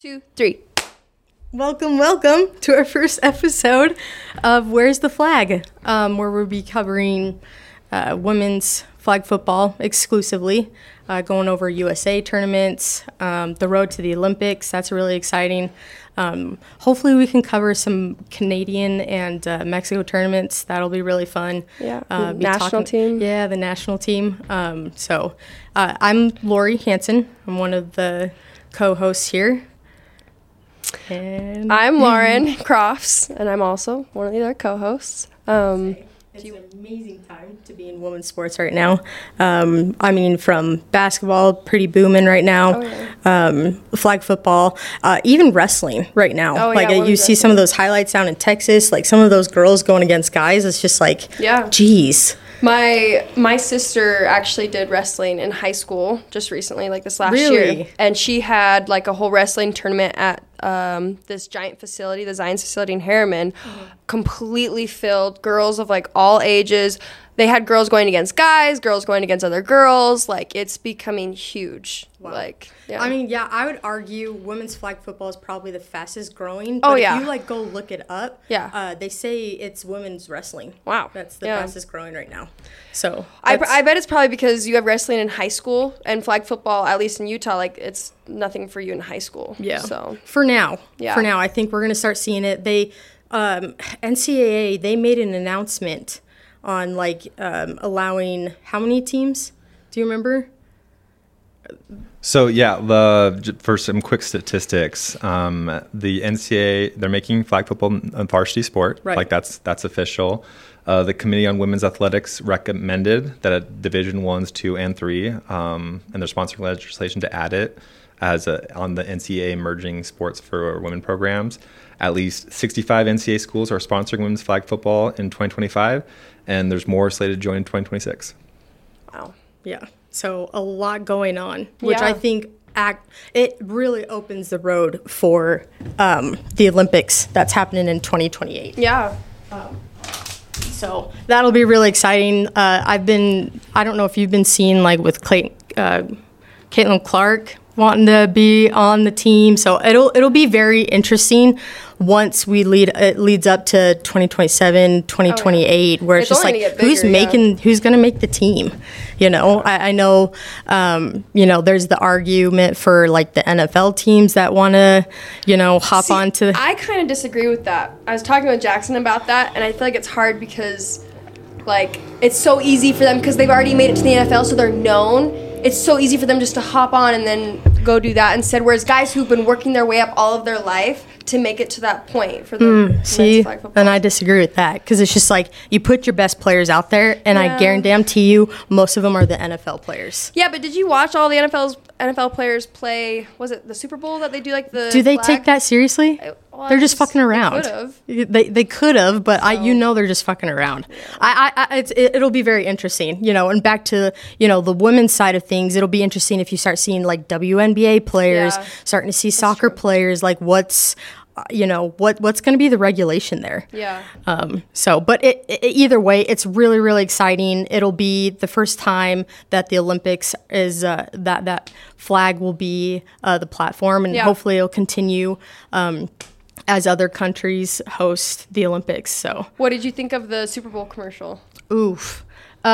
2, 3. Welcome to our first episode of Where's the Flag, where we'll be covering women's flag football exclusively, going over USA tournaments, the road to the Olympics. That's really exciting. Hopefully we can cover some Canadian and Mexico tournaments. That'll be really fun. Yeah, the national team. Yeah, the national team. I'm Lori Hansen. I'm one of the co-hosts here. And I'm Lauren Crofts, and I'm also one of the other co-hosts. It's an amazing time to be in women's sports right now. From basketball, pretty booming right now. Flag football, even wrestling right now. You see some of those highlights down in Texas, like some of those girls going against guys. It's just like, geez. My sister actually did wrestling in high school just recently, like this last year. And she had like a whole wrestling tournament at this giant facility, the Zions facility in Harriman, completely filled, girls of like all ages. They had girls going against guys, girls going against other girls. Like, it's becoming huge. Wow. I would argue women's flag football is probably the fastest growing. But if you go look it up, they say it's women's wrestling. Wow. That's the fastest growing right now. So I bet it's probably because you have wrestling in high school and flag football, at least in Utah, like it's nothing for you in high school. Yeah. So for now, I think we're going to start seeing it. They NCAA, they made an announcement on allowing how many teams? Do you remember? So for some quick statistics, the NCAA, they're making flag football a varsity sport. Right. Like that's official. The Committee on Women's Athletics recommended that at Division 1s, 2, and 3, and they're sponsoring legislation to add it as on the NCAA emerging sports for women programs. At least 65 NCAA schools are sponsoring women's flag football in 2025, and there's more slated to join in 2026. Wow. Yeah. So a lot going on, which I think it really opens the road for the Olympics that's happening in 2028. Yeah. So that'll be really exciting. I don't know if you've been seeing with Caitlin Clark wanting to be on the team. So it'll be very interesting once it leads up to 2027, 2028, where it's just who's going to make the team? I know, there's the argument for the NFL teams that want to, hop onto. I kind of disagree with that. I was talking with Jackson about that, and I feel like it's hard because, it's so easy for them because they've already made it to the NFL, so they're known. It's so easy for them just to hop on and then go do that instead. Whereas guys who've been working their way up all of their life to make it to that point for the see, and I disagree with that because it's just you put your best players out there, and I guarantee you most of them are the NFL players. Yeah, but did you watch all the NFL players play? Was it the Super Bowl that they do Do they take that seriously? They're just fucking around. They could have, but they're just fucking around. Yeah. It'll be very interesting, and back to the women's side of things. It'll be interesting if you start seeing WNBA players, starting to see soccer players. What's what's going to be the regulation there? Yeah. But either way, it's really, really exciting. It'll be the first time that the Olympics is that flag will be the platform, and hopefully it'll continue as other countries host the Olympics. So, what did you think of the Super Bowl commercial? Oof.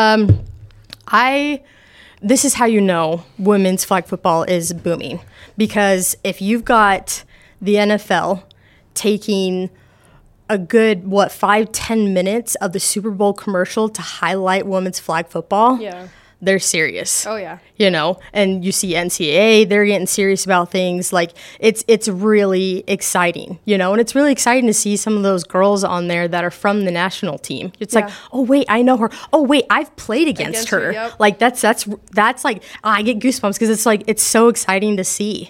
This is how women's flag football is booming, because if you've got the NFL taking a good 5-10 minutes of the Super Bowl commercial to highlight women's flag football, they're serious. Oh yeah. And you see NCAA, they're getting serious about things. It's really exciting, and it's really exciting to see some of those girls on there that are from the national team. It's oh wait, I know her. Oh wait, I've played against her. Yep. That's I get goosebumps because it's so exciting to see,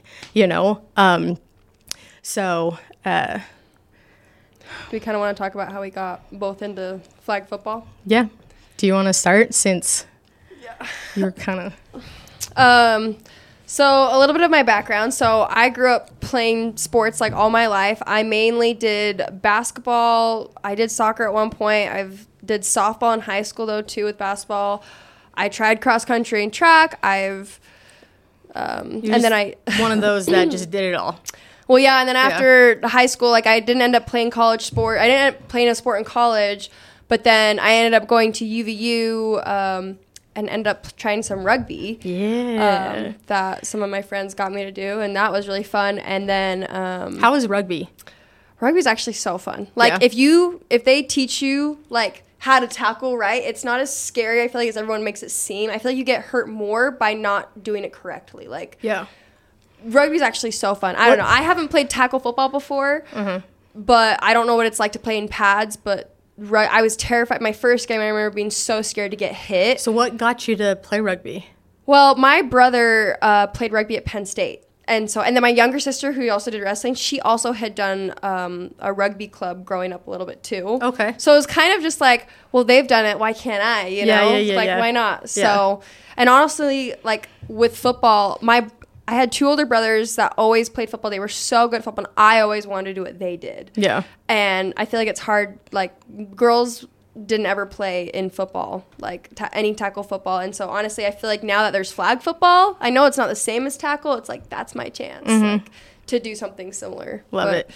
So, do we kind of want to talk about how we got both into flag football? Yeah. Do you want to start since you're kind of... So a little bit of my background. So I grew up playing sports all my life. I mainly did basketball. I did soccer at one point. Did softball in high school though too with basketball. I tried cross country and track. And then one of those that just did it all. Well, yeah, and then after high school, like I didn't end up playing college sport. I didn't end up playing a sport in college, but then I ended up going to UVU and ended up trying some rugby. Yeah. That some of my friends got me to do, and that was really fun. And then how was rugby? Rugby's actually so fun. Like if they teach you like how to tackle right, it's not as scary, I feel like, as everyone makes it seem. I feel like you get hurt more by not doing it correctly. Like rugby's actually so fun. I don't know. I haven't played tackle football before, but I don't know what it's like to play in pads, but I was terrified. My first game, I remember being so scared to get hit. So what got you to play rugby? Well, my brother played rugby at Penn State. And then my younger sister, who also did wrestling, she also had done a rugby club growing up a little bit too. Okay. So it was kind of just like, well, they've done it. Why can't I? You know? Why not? Yeah. So, and honestly, like with football, I had 2 older brothers that always played football. They were so good at football, and I always wanted to do what they did. Yeah. And I feel like it's hard. Like girls didn't ever play in football, like any tackle football. And so honestly, I feel like now that there's flag football, I know it's not the same as tackle. It's like, that's my chance like, to do something similar. Love it.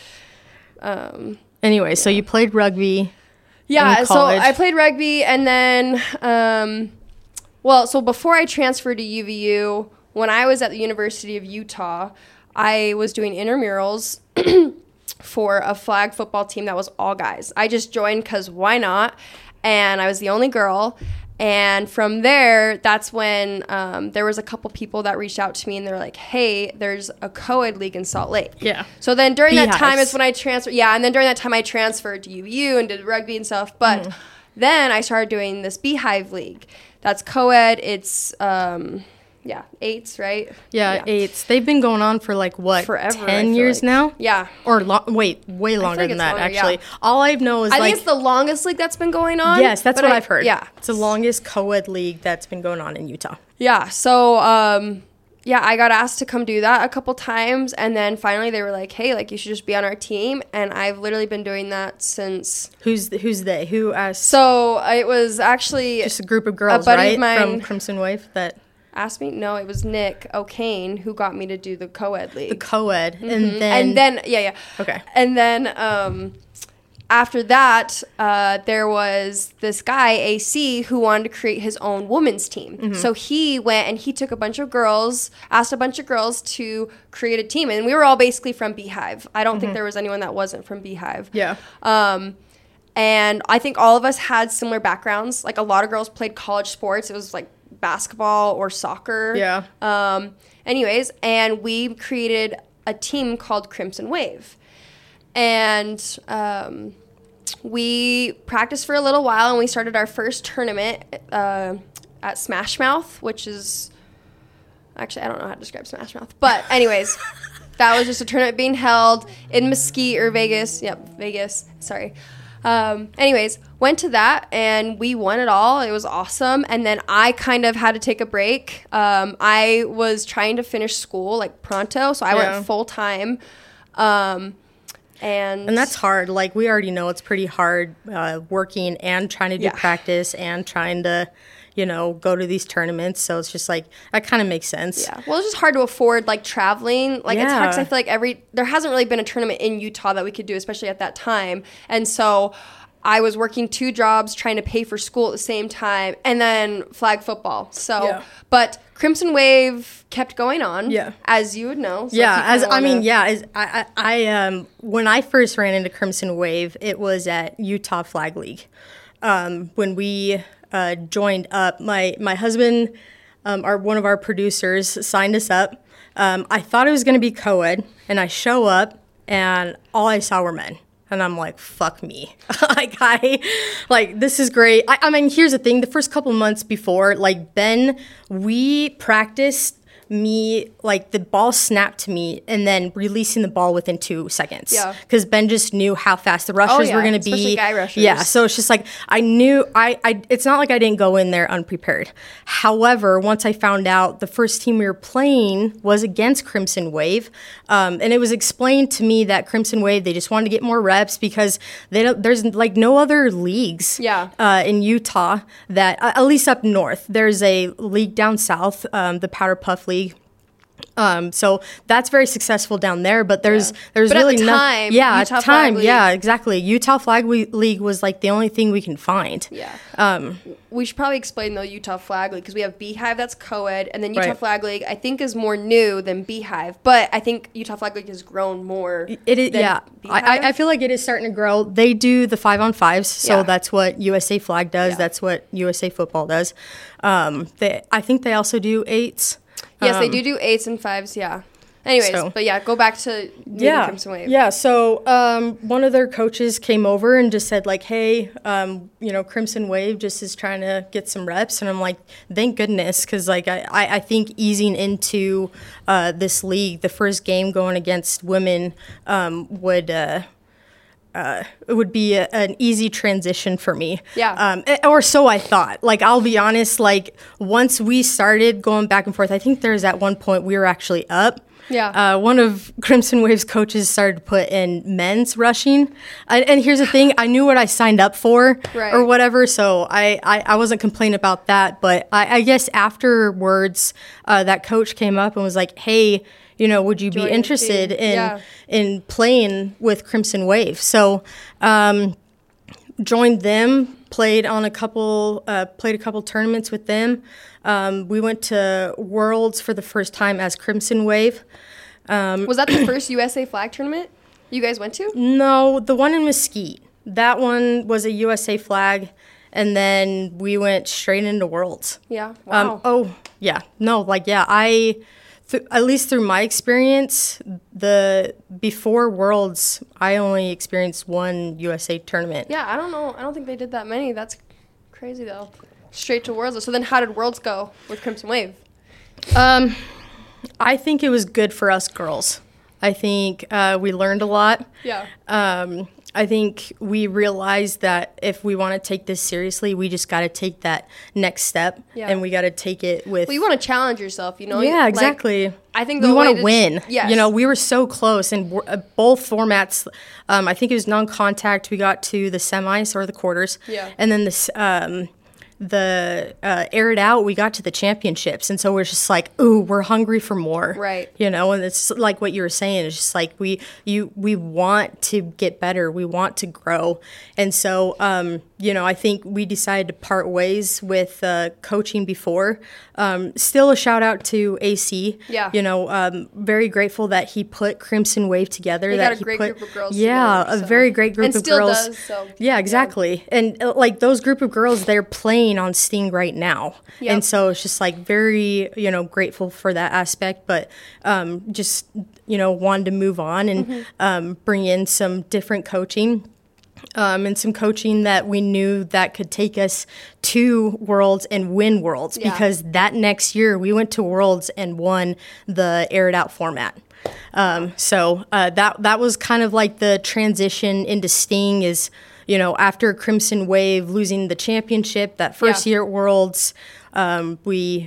Anyway, so you played rugby. Yeah. So I played rugby, and then, so before I transferred to UVU, when I was at the University of Utah, I was doing intramurals for a flag football team that was all guys. I just joined because why not? And I was the only girl. And from there, that's when there was a couple people that reached out to me, and they're like, hey, there's a co-ed league in Salt Lake. Yeah. So then during that time is when I transferred. Yeah, and then during that time I transferred to UVU and did rugby and stuff. But then I started doing this Beehive League. That's co-ed. It's... 8s, right? Yeah, 8s. They've been going on for like what? Forever. 10 years now? Yeah. Or way longer than that, actually. Yeah. All I know is I think it's the longest league that's been going on. Yes, that's what I've heard. Yeah. It's the longest co-ed league that's been going on in Utah. Yeah. So, I got asked to come do that a couple times, and then finally they were like, hey, like you should just be on our team, and I've literally been doing that since... Who's they? Who asked? So, it was actually... Just a group of girls, right? From Crimson Wave that... Asked me? No, it was Nick O'Kane who got me to do the co-ed league. The co-ed. And then Okay. And then after that, there was this guy, AC, who wanted to create his own women's team. So he went and he took a bunch of girls, asked a bunch of girls to create a team. And we were all basically from Beehive. I don't think there was anyone that wasn't from Beehive. Yeah. And I think all of us had similar backgrounds. Like a lot of girls played college sports. It was like basketball or soccer. Yeah. Anyways, and we created a team called Crimson Wave. And we practiced for a little while, and we started our first tournament at Smash Mouth, which is... Actually, I don't know how to describe Smash Mouth. But anyways, that was just a tournament being held in Mesquite or Vegas. Yep, Vegas. Sorry. Anyways, went to that, and we won it all. It was awesome. And then I kind of had to take a break. I was trying to finish school like pronto, so I went full time. And that's hard. Like we already know it's pretty hard working and trying to do practice and trying to, go to these tournaments. So it's just like, that kind of makes sense. Yeah. Well, it's just hard to afford like traveling. Like it's hard because I feel like there hasn't really been a tournament in Utah that we could do, especially at that time. And so I was working 2 jobs trying to pay for school at the same time, and then flag football. So, but Crimson Wave kept going on, as you would know. So when I first ran into Crimson Wave, it was at Utah Flag League. When we joined up, my husband, one of our producers, signed us up. I thought it was going to be co-ed, and I show up, and all I saw were men. And I'm like, fuck me. This is great. I mean, here's the thing. The first couple months before, Ben, we practiced me, the ball snapped to me and then releasing the ball within 2 seconds. Yeah. Because Ben just knew how fast the rushers were going to be. Especially guy rushers. Yeah. So it's just I knew, it's not like I didn't go in there unprepared. However, once I found out the first team we were playing was against Crimson Wave, and it was explained to me that Crimson Wave, they just wanted to get more reps because there's no other leagues in Utah that, at least up north. There's a league down south, the Powder Puff League. So that's very successful down there, but there's but really at the time, Utah Flag League. Yeah, exactly. Utah Flag League was like the only thing we can find. Yeah. We should probably explain the Utah Flag League because we have Beehive that's co-ed, and then Utah Flag League I think is more new than Beehive, but I think Utah Flag League has grown more. It is, yeah. I feel like it is starting to grow. They do the 5-on-5s, so that's what USA Flag does. That's what USA Football does. I think they also do 8s. Yes, they do 8s and 5s, yeah. Anyways, but yeah, go back to Crimson Wave. Yeah, so one of their coaches came over and just said, like, hey, Crimson Wave just is trying to get some reps. And I'm like, thank goodness, because, like, I think easing into this league, the first game going against women it would be an easy transition for me. Yeah. Or so I thought. Like, I'll be honest, like, once we started going back and forth, I think there's at one point we were actually up. Yeah. One of Crimson Wave's coaches started to put in men's rushing. And here's the thing, I knew what I signed up for or whatever, so I wasn't complaining about that. But I guess afterwards, that coach came up and was like, hey, would you be interested in playing with Crimson Wave? So joined them, played a couple tournaments with them. We went to Worlds for the first time as Crimson Wave. Was that the first USA Flag tournament you guys went to? No, the one in Mesquite. That one was a USA Flag, and then we went straight into Worlds. Yeah. Wow. At least through my experience, before Worlds, I only experienced one USA tournament. Yeah, I don't know. I don't think they did that many. That's crazy, though. Straight to Worlds. So then how did Worlds go with Crimson Wave? I think it was good for us girls. I think we learned a lot. Yeah. I think we realized that if we want to take this seriously, we just got to take that next step, and we got to take it with. Well, you want to challenge yourself, Yeah, exactly. Like, I think we want to win. Yes. We were so close in both formats. I think it was non-contact. We got to the semis or the quarters. Yeah. And then the air it out, we got to the championships, and so we're just like, ooh, we're hungry for more, right? And it's like what you were saying, it's just like we want to get better, we want to grow, and so I think we decided to part ways with coaching before. Still a shout out to AC. Very grateful that he put Crimson Wave together. He got a great group of girls. together, a very great group of girls. And still does. So. Yeah, exactly. Yeah. And like those group of girls, they're playing on Sting right now. Yep. And so it's just like very, grateful for that aspect, but just, wanted to move on and bring in some different coaching. And some coaching that we knew that could take us to Worlds and win Worlds, because that next year we went to Worlds and won the air it out format. So that was kind of like the transition into Sting is, after Crimson Wave losing the championship that first year at Worlds, the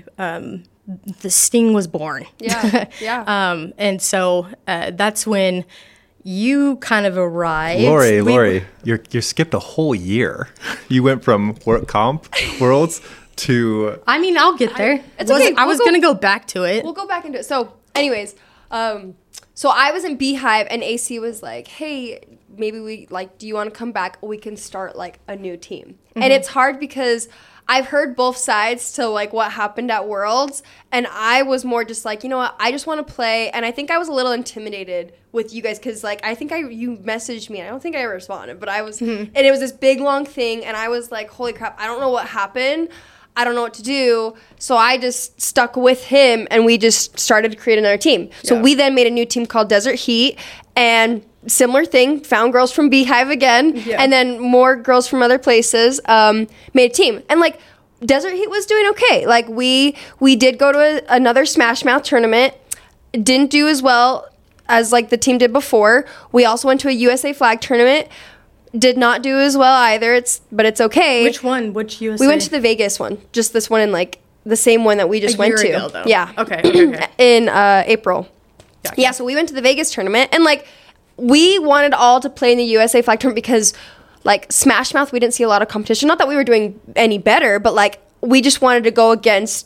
Sting was born. Yeah, yeah. And so that's when you kind of arrived. Lori, you skipped a whole year. You went from Worlds to... I mean, I'll get there. It's okay. I was going to go back to it. We'll go back into it. So, anyways, so I was in Beehive, and AC was like, hey, maybe do you want to come back? We can start, a new team. Mm-hmm. And it's hard because I've heard both sides to, what happened at Worlds, and I was more just like, you know what, I just want to play, and I think I was a little intimidated with you guys, because, I think you messaged me, and I don't think I responded, but I was, and it was this big, long thing, and I was like, holy crap, I don't know what happened, I don't know what to do, so I just stuck with him, and we just started to create another team. So we then made a new team called Desert Heat, and similar thing, found girls from Beehive again, and then more girls from other places, made a team. And, Desert Heat was doing okay. We did go to another Smash Mouth tournament, didn't do as well as, the team did before. We also went to a USA Flag tournament, did not do as well either, but it's okay. Which one? Which USA? We went to the Vegas one, just this one in, the same one that we just went to. A year ago, though. Yeah. Okay. In April. Gotcha. Yeah, so we went to the Vegas tournament, and, we wanted all to play in the USA Flag tournament because, Smash Mouth, we didn't see a lot of competition. Not that we were doing any better, but, we just wanted to go against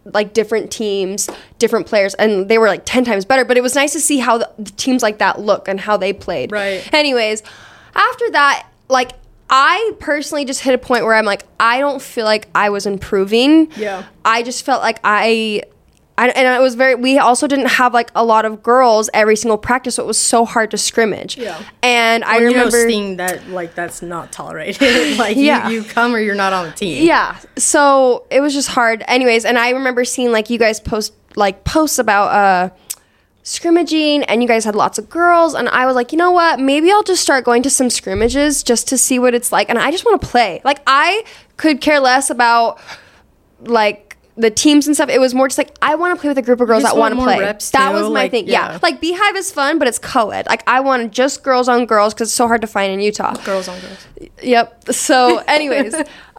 like different teams, different players, and they were like 10 times better. But it was nice to see how the teams like that look and how they played. Right. Anyways, after that, like I personally just hit a point where I'm like, I don't feel like I was improving. Yeah. I just felt like and it was we also didn't have like a lot of girls every single practice, so it was so hard to scrimmage. Yeah. And I remember Sting, that like that's not tolerated. Like you come or you're not on the team. Yeah. So it was just hard. Anyways, and I remember seeing like you guys posts about scrimmaging, and you guys had lots of girls, and I was like, you know what? Maybe I'll just start going to some scrimmages just to see what it's like, and I just want to play. Like I could care less about like the teams and stuff. It was more just like I want to play with a group of girls that want to play. That was my thing. Yeah. Like Beehive is fun, but it's co-ed. Like I wanted just girls on girls because it's so hard to find in Utah. Girls on girls. Yep. So anyways,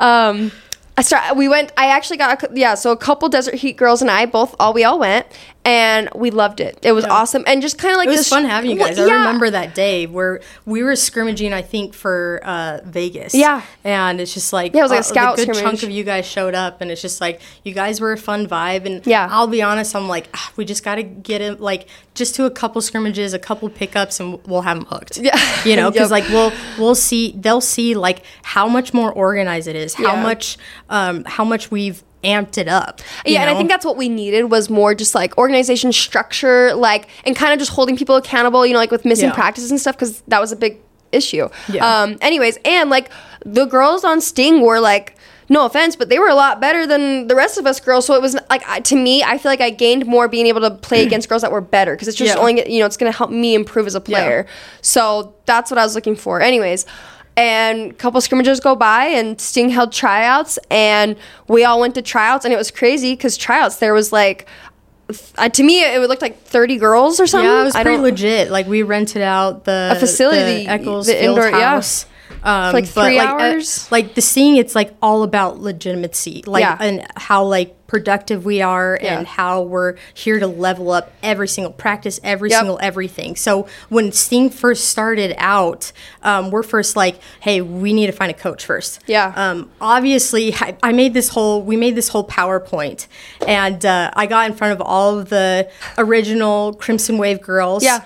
so a couple Desert Heat girls and we all went, and we loved it. It was awesome, and just kind of like it was fun having you guys. I remember that day where we were scrimmaging, I think for Vegas. Yeah, and it's just like it was like a scout a good scrimmage. chunk of you guys showed up, and it's just like you guys were a fun vibe. And I'll be honest, I'm like we just got to get it like just to a couple scrimmages, a couple pickups, and we'll have them hooked. Yeah, you know, because like we'll see, they'll see like how much more organized it is, how much we've amped it up. Yeah, and I think that's what we needed was more just like organization, structure, like, and kind of just holding people accountable, you know, like with missing practices and stuff, because that was a big issue. Yeah. Anyways, and like the girls on Sting were like, no offense, but they were a lot better than the rest of us girls. So it was like, to me, I feel like I gained more being able to play against girls that were better, because it's just only, you know, it's going to help me improve as a player. So that's what I was looking for. Anyways, and a couple scrimmages go by, and Sting held tryouts, and we all went to tryouts, and it was crazy because tryouts, there was like, to me, it would look like 30 girls or something. Yeah, it was pretty legit. Like we rented out a facility, the Eccles the Field indoor House. For like 3 hours. Like the Sting, it's like all about legitimacy, like and how like productive we are, and how we're here to level up every single practice, every single everything. So when Sting first started out, we're first like, hey, we need to find a coach first. Yeah. Obviously, we made this whole PowerPoint, and I got in front of all of the original Crimson Wave girls. Yeah.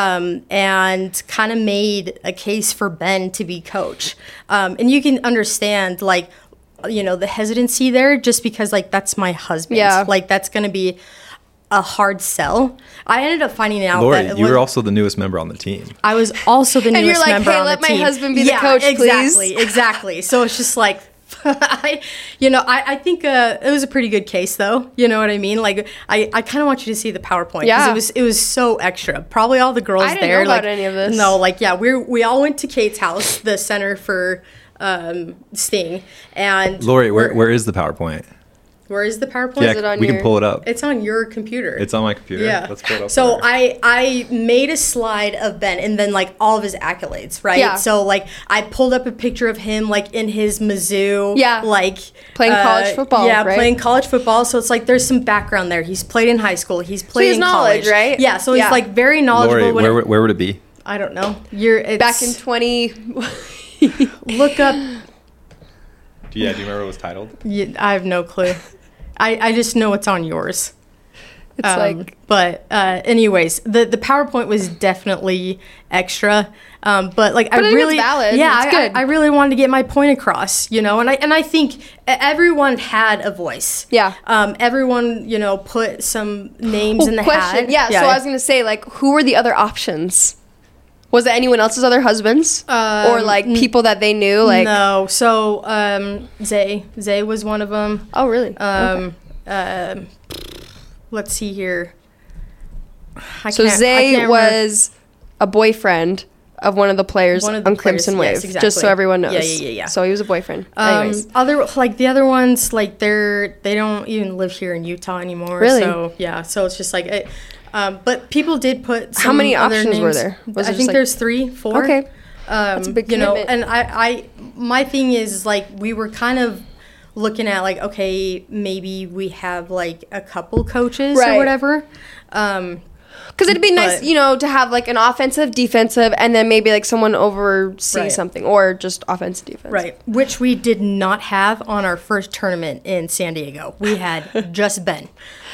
And kind of made a case for Ben to be coach. And you can understand, like, you know, the hesitancy there, just because like that's my husband. Yeah. Like that's going to be a hard sell. I ended up finding out Lori, that you were also the newest member on the team. I was also the newest member on the team. And you're like, hey, let my husband be the coach, please. Exactly. So it's just like, I think it was a pretty good case, though. You know what I mean? Like, I kind of want you to see the PowerPoint, because it was so extra. Probably all the girls there. I didn't know about any of this. No, like, we all went to Kate's house, the center for Sting, and Lori, where is the PowerPoint? Where is the PowerPoint? Yeah, we can pull it up. It's on your computer. It's on my computer. Yeah. Let's pull it up. So I made a slide of Ben, and then like all of his accolades, right? Yeah. So like I pulled up a picture of him like in his Mizzou. Yeah. Like playing college football. Yeah, right? Playing college football. So it's like there's some background there. He's played in high school. He's played in college. Right? Yeah. So he's like very knowledgeable. Lori, where would it be? I don't know. Back in 20. Look up. Do you remember what it was titled? Yeah, I have no clue. I just know it's on yours. It's but anyways, the PowerPoint was definitely extra. But like, I really, it's valid. Yeah, it's good. I really wanted to get my point across, you know, and I think everyone had a voice. Yeah. Everyone, you know, put some names in the hat. Yeah. So I was gonna say, like, who were the other options? Was it anyone else's other husbands, or like people that they knew? Like no. So Zay was one of them. Oh, really? Let's see here. Zay was a boyfriend of one of the players on Crimson Wave, yes, exactly. Just so everyone knows. Yeah. So he was a boyfriend. Anyways. The other ones, like they don't even live here in Utah anymore. Really? So yeah. So it's just like but people did put some How many other options names. were there? I think there's 3, 4. Okay. That's a big commitment. You know, and I my thing is like we were kind of looking at like, okay, maybe we have like a couple coaches or whatever. Because it'd be nice, to have like an offensive, defensive, and then maybe like someone oversee something, or just offensive, defense. Right, which we did not have on our first tournament in San Diego. We had just Ben.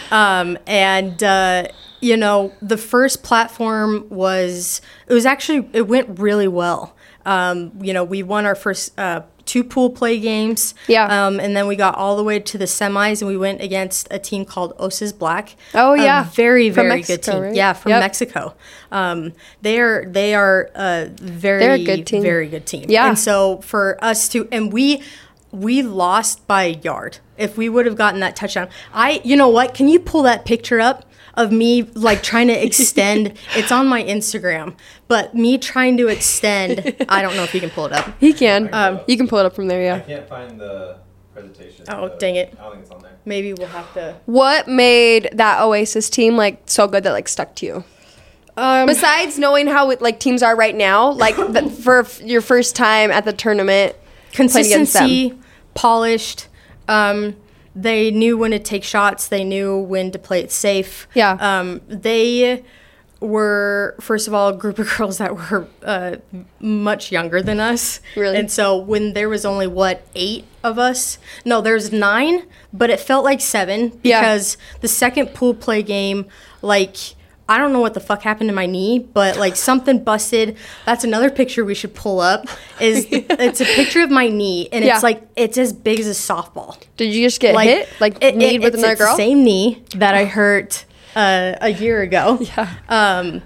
The first platform it went really well. We won our first 2 pool play games. Yeah. And then we got all the way to the semis, and we went against a team called Osas Black. Oh, yeah. A very, very Mexico, good team. right? Yeah, from Mexico. They are a They're a good team. very good team. Yeah. And so for us and we lost by a yard. If we would have gotten that touchdown. You know what? Can you pull that picture up of me like trying to extend? It's on my Instagram, but me trying to extend. I don't know if you can pull it up. He can. You can pull it up from there, I can't find the presentation. Oh, dang it. I don't think it's on there. Maybe we'll have to. What made that Oasis team like so good that like stuck to you? Besides knowing how teams are right now, like for your first time at the tournament, consistency, polished. They knew when to take shots. They knew when to play it safe. Yeah. They were, first of all, a group of girls that were much younger than us. Really? And so when there was only, 8 of us? No, there's 9, but it felt like 7 because the second pool play game, I don't know what the fuck happened to my knee, but something busted. That's another picture we should pull up. It's a picture of my knee, and it's as big as a softball. Did you just get hit? Knee with another girl? It's the same knee that I hurt a year ago. Yeah.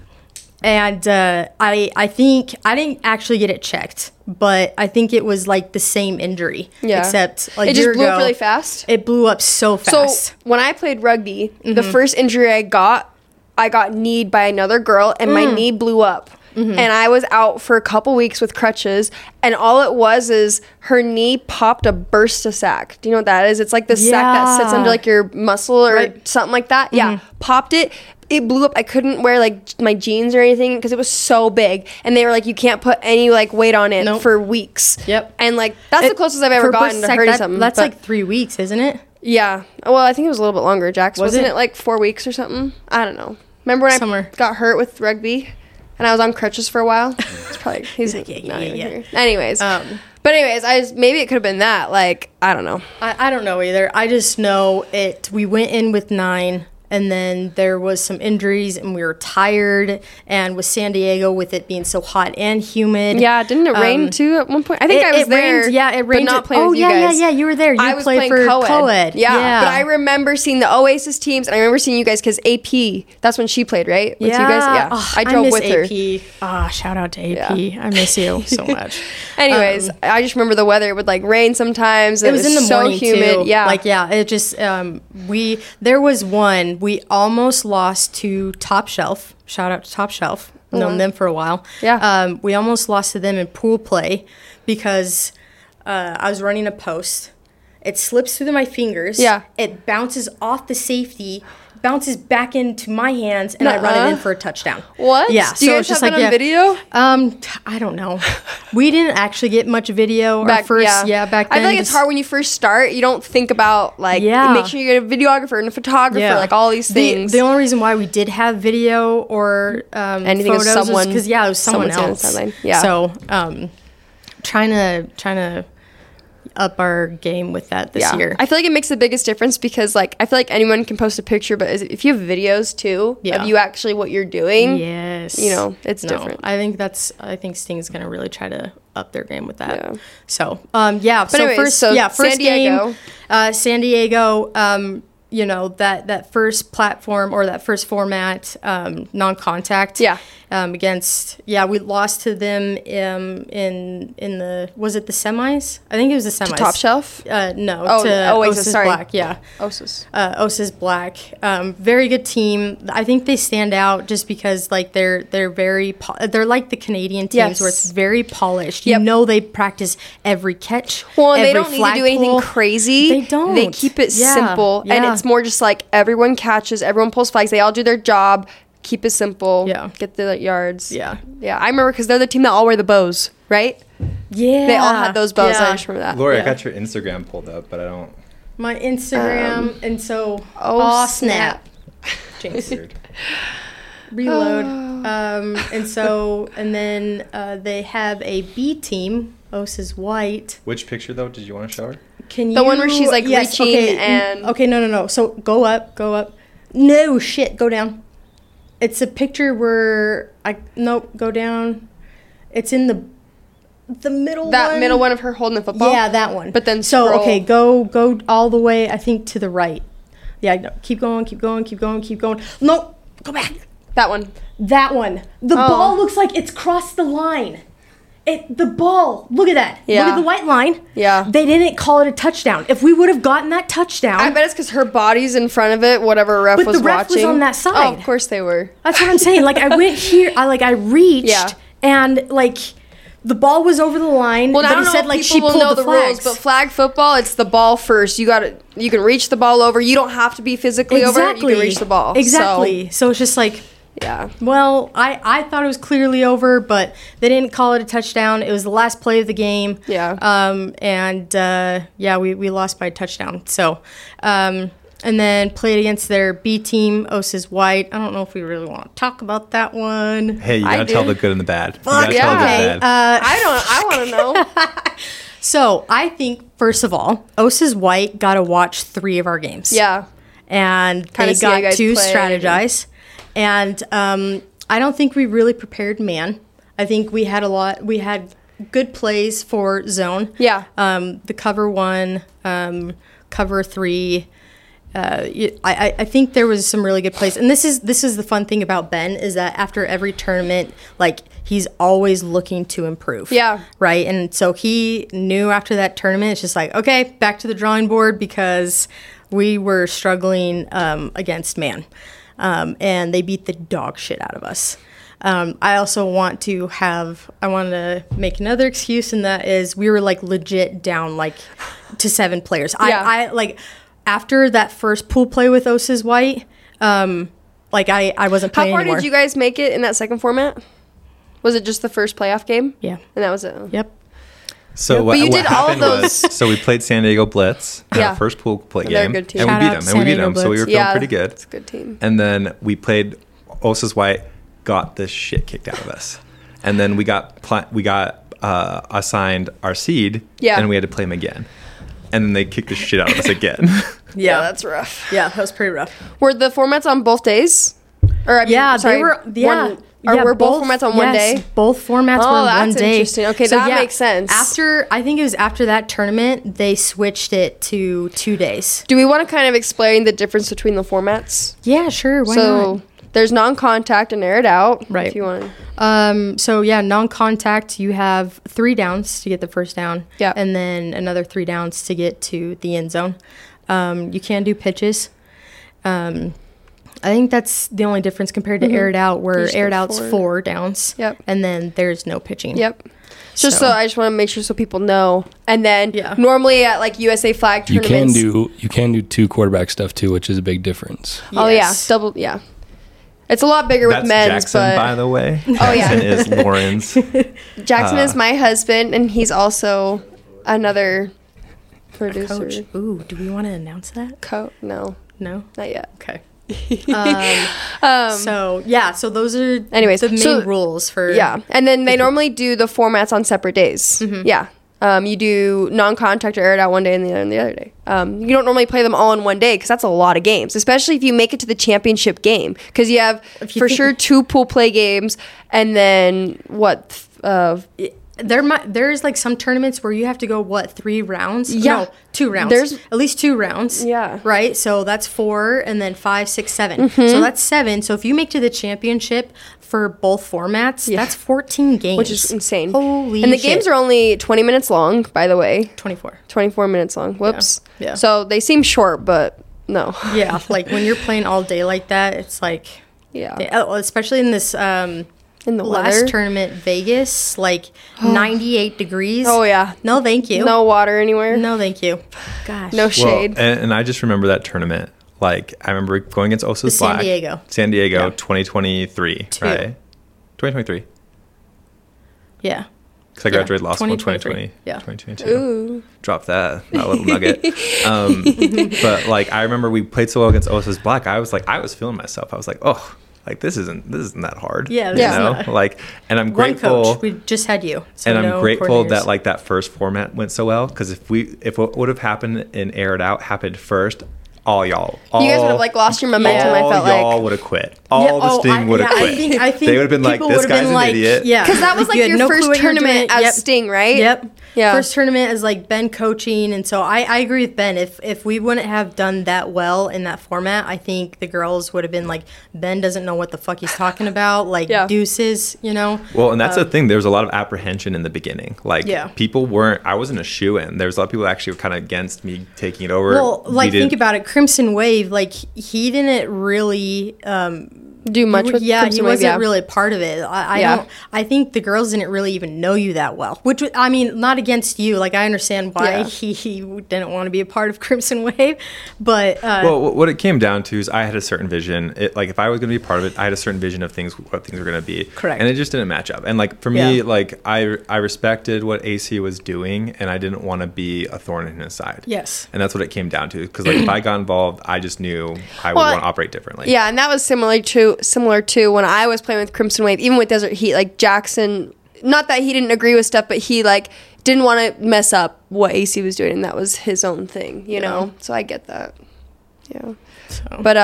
I think I didn't actually get it checked, but I think it was the same injury. Yeah. Except it just blew up really fast. It blew up so fast. So when I played rugby, the first injury I got kneed by another girl, and my knee blew up. And I was out for a couple weeks with crutches, and all it was is her knee popped a bursa sac. Do you know what that is? It's like the sac that sits under your muscle or something like that. Yeah, popped it. It blew up. I couldn't wear my jeans or anything because it was so big, and they were like, you can't put any weight on it for weeks. Yep. And that's the closest I've ever gotten to hurting something. That's 3 weeks, isn't it? Yeah. Well, I think it was a little bit longer, Jax. Wasn't it 4 weeks or something? I don't know. Remember when I got hurt with rugby and I was on crutches for a while? It's probably he's not even here. Anyways, maybe it could have been that. I don't know. I don't know either. I just know it. We went in with 9. And then there was some injuries, and we were tired. And with San Diego, with it being so hot and humid. Yeah, didn't it rain too at one point? I think I was there. Rained, yeah, it rained. But not playing with you guys. Yeah, you were there. I was playing for co-ed. Yeah, but I remember seeing the Oasis teams, and I remember seeing you guys because AP, that's when she played, right? With you guys? Yeah. Oh, I drove with AP. her. Shout out to AP. Yeah. I miss you so much. Anyways, I just remember the weather. It would rain sometimes. It was in the morning humid. Too. Yeah. It just, there was one, we almost lost to Top Shelf. Shout out to Top Shelf. Known them for a while. Yeah. We almost lost to them in pool play because I was running a post. It slips through my fingers. Yeah. It bounces off the safety, bounces back into my hands, and I run it in for a touchdown. What? Yeah. Do you guys have it on video? I don't know. We didn't actually get much video back then. I feel like it's hard when you first start. You don't think about make sure you get a videographer and a photographer, all these things. The only reason why we did have video or anything photos of someone because it was someone else. Yeah. So trying to up our game with that this year. I feel like it makes the biggest difference because I feel like anyone can post a picture, but if you have videos too of you actually what you're doing, yes, it's different. I think Sting's gonna really try to up their game with that. Yeah. So first San Diego. Game, San Diego. That first platform or that first format, non-contact. Yeah. We lost to them in the, was it the semis? I think it was the semis. To Top Shelf? No, to Oasis Black. Yeah. Oasis. Oasis Black. Very good team. I think they stand out just because they're very, they're like the Canadian teams where it's very polished. Yep. They practice every catch. Well, and they don't need to do anything crazy. They don't. They keep it simple. Yeah. And it's more just everyone catches, everyone pulls flags, they all do their job, keep it simple, get the yards. Yeah. I remember because they're the team that all wear the bows, right? Yeah. They all had those bows. I just remember that. Lori, I got your Instagram pulled up, but I don't. My Instagram, and so... snap. Jinx. reload. And then they have a B team, Osa's White. Which picture, though, did you want to show her? The one where she's, like, reaching and... Okay, no. So go up. No, shit, go down. It's a picture where... go down. It's in the middle one. That middle one of her holding the football? Yeah, that one. But then scroll. So, okay, go all the way, I think, to the right. Yeah, no, keep going. No, go back. That one. The ball looks like it's crossed the line. The ball, look at that. Yeah. Look at the white line. Yeah. They didn't call it a touchdown. If we would have gotten that touchdown. I bet it's because her body's in front of it, whatever ref was watching. But the ref was on that side. Oh, of course they were. That's what I'm saying. Like, I went here, I reached, and, like, the ball was over the line. Well, but I don't know if people will know the rules, but flag football, it's the ball first. You can reach the ball over. You don't have to be physically over it. You can reach the ball. Exactly. So it's just like... Yeah. Well, I thought it was clearly over, but they didn't call it a touchdown. It was the last play of the game. Yeah. We lost by a touchdown. So, and then played against their B team, Osa's White. I don't know if we really want to talk about that one. Hey, you gotta tell the good and the bad. Fuck yeah. I want to know. So, I think, first of all, Osa's White got to watch 3 of our games. Yeah. And they got to strategize. And I don't think we really prepared man. I think we had good plays for zone. Yeah. The cover 1, cover 3. I think there was some really good plays. And this is the fun thing about Ben is that after every tournament, like, he's always looking to improve. Yeah. Right? And so he knew after that tournament, it's just like, okay, back to the drawing board because we were struggling against man. And they beat the dog shit out of us. I also want to make another excuse, and that is we were, like, legit down, like, to 7 players. Yeah. I like, after that first pool play with Osa's White, I wasn't playing anymore. How far did you guys make it in that second format? Was it just the first playoff game? Yeah. And that was it? Yep. So what happened was, so we played San Diego Blitz in our first pool play game, good team. and we beat them, so we were feeling pretty good. It's a good team. And then we played Osa's White, got the shit kicked out of us, and then we got assigned our seed, and we had to play them again, and then they kicked the shit out of us again. Yeah, that's rough. Yeah, that was pretty rough. Were the formats on both days? Or they were. Yeah. Were both formats on one day? Both formats were on one day. Oh, that's interesting. Okay, so that makes sense. I think it was after that tournament, they switched it to 2 days. Do we want to kind of explain the difference between the formats? Yeah, sure. Why not? There's non-contact and air it out. Right. If you want to. Non-contact, you have 3 downs to get the first down. Yeah. And then another 3 downs to get to the end zone. You can do pitches. I think that's the only difference compared to aired out, where aired out's 4 downs. Yep. And then there's no pitching. Yep. So I just want to make sure so people know. And then normally at, like, USA flag tournaments, you can do 2 quarterback stuff too, which is a big difference. Yes. Oh yeah, double. Yeah. It's a lot bigger with men's, Jackson, but by the way. Jackson is Lauren's. Jackson is my husband, and he's also another producer. Coach. Ooh, do we want to announce that? No, not yet. Okay. So those are the main rules for and then they normally do the formats on separate days. You do non-contact or air it out one day and the other day. You don't normally play them all in one day because that's a lot of games, especially if you make it to the championship game, because you have sure 2 pool play games and then there's like some tournaments where you have to go 3 rounds? Yeah. No, 2 rounds. There's at least 2 rounds. Yeah. Right? So that's 4 and then 5, 6, 7. So that's 7. So if you make to the championship for both formats, that's 14 games. Which is insane. Holy shit. And the games are only 20 minutes long, by the way. 24 minutes long. Whoops. Yeah. So they seem short, but no. Yeah, like when you're playing all day like that, it's like especially in this in the last weather. Tournament, Vegas, like 98 degrees. Oh, yeah. No, thank you. No water anywhere. No, thank you. Gosh. No shade. Well, and I just remember that tournament. Like, I remember going against Osa's Black. San Diego, 2023, right? 2023. Yeah. Because I graduated law school in 2020. Yeah. 2022. Ooh. Drop that little nugget. But, like, I remember we played so well against Osa's Black. I was feeling myself. I was like, oh, like this isn't that hard. Yeah, you know? Like, and I'm grateful. One coach, we just had you. So and I'm grateful that like that first format went so well, because if what would have happened and aired out happened first, you guys would have like lost your momentum. I felt like y'all would have quit. The Sting would have quit. I think they would have been like, "This guy's an idiot." Yeah, because that was like your first tournament as Sting, right? Yep. Yeah. First tournament as like Ben coaching, and so I agree with Ben. If we wouldn't have done that well in that format, I think the girls would have been like, Ben doesn't know what the fuck he's talking about. Like deuces, you know. Well, and that's the thing. There was a lot of apprehension in the beginning. Like people weren't. I wasn't a shoo-in. There was a lot of people actually were kind of against me taking it over. Well, like think about it. Crimson Wave, like he didn't really do much with Crimson Wave, wasn't really part of it. I think the girls didn't really even know you that well, which I mean, not against you, like I understand why he didn't want to be a part of Crimson Wave, but well, what it came down to is I had a certain vision. Like if I was going to be part of it, I had a certain vision of what things were going to be. Correct. And it just didn't match up. And like for me, like I respected what AC was doing, and I didn't want to be a thorn in his side. Yes. And that's what it came down to, because like if I got involved, I just knew I would want to operate differently. Yeah, and that was similar to when I was playing with Crimson Wave, even with Desert Heat. Like Jackson, not that he didn't agree with stuff, but he like didn't want to mess up what AC was doing, and that was his own thing, you know. So I get that. Yeah. But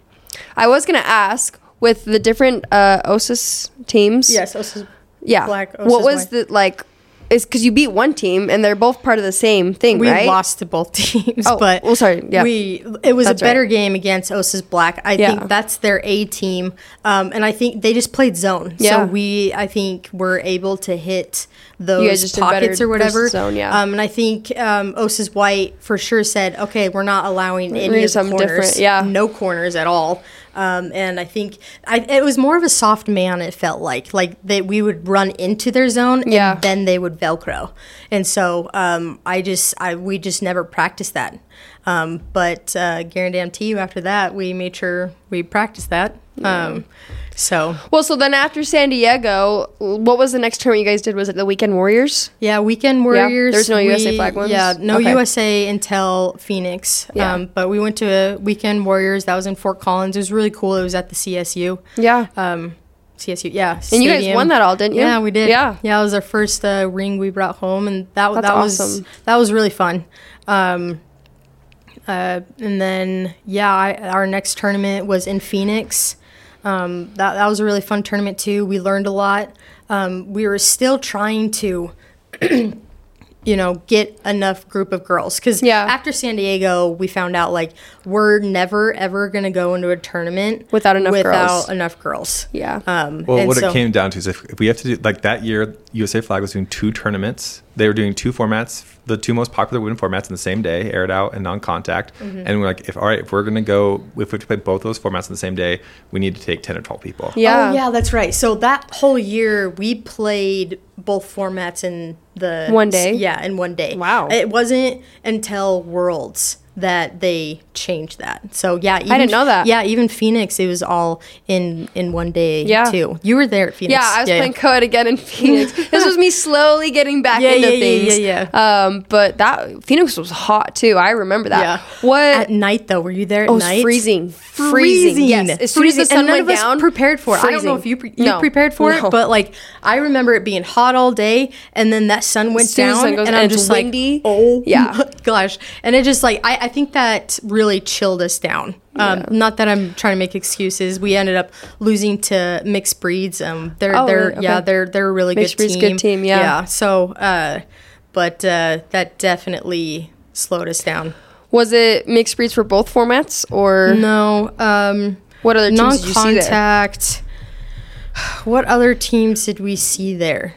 I was gonna ask, with the different OSIS teams. Yes, OSIS. Yeah. Black. OSIS what was white. the like? Is because you beat one team and they're both part of the same thing, right? We lost to both teams, but sorry, yeah. It was a better game against OSIS Black. I think that's their A team, and I think they just played zone. Yeah. So I think were able to hit those pockets or whatever. Zone, and I think OSIS White for sure said, okay, we're not allowing any of the corners, no corners at all. And I think it was more of a soft man. It felt like we would run into their zone and then they would Velcro. And so we just never practiced that. But guarantee to you, after that, we made sure we practiced that. So then after San Diego, what was the next tournament you guys did? Was it the Weekend Warriors? Yeah, Weekend Warriors. There's no USA flag ones? Yeah, no USA until Phoenix. Yeah. But we went to Weekend Warriors. That was in Fort Collins. It was really cool. It was at the CSU. Yeah. CSU, yeah. And stadium. you guys won that all, didn't you? Yeah, we did. Yeah. Yeah, it was our first ring we brought home, and that was awesome. That was really fun. And then our next tournament was in Phoenix. That was a really fun tournament too. We learned a lot. We were still trying to get enough group of girls, because after San Diego we found out like we're never ever going to go into a tournament without enough girls. It came down to is if we have to do, like that year USA Flag was doing 2 tournaments. They were doing 2 formats, the 2 most popular women formats in the same day, aired out and non-contact. Mm-hmm. And we're like, if we're going to go, if we have to play both those formats in the same day, we need to take 10 or 12 people. Yeah. Oh, yeah, that's right. So that whole year we played both formats in the... One day? Yeah, in one day. Wow. It wasn't until Worlds that they changed that. So I didn't know that. Yeah, even Phoenix, it was all in one day too. You were there at Phoenix. Yeah, I was playing co-ed again in Phoenix. This was me slowly getting back into things. But that Phoenix was hot too. I remember that. Yeah. What at night though? Were you there at night? Freezing. Yes. As soon as the sun went down, prepared for it. I don't know if you prepared for it, but like I remember it being hot all day, and then that sun went down, and I'm just windy. Like, oh my gosh! And it just like I think that really chilled us down. Not that I'm trying to make excuses. We ended up losing to Mixed Breeds. They're a really Mixed good Breeds, team. good team. Yeah. So, but that definitely slowed us down. Was it Mixed Breeds for both formats or no? What other teams did you see there? Non-contact. What other teams did we see there?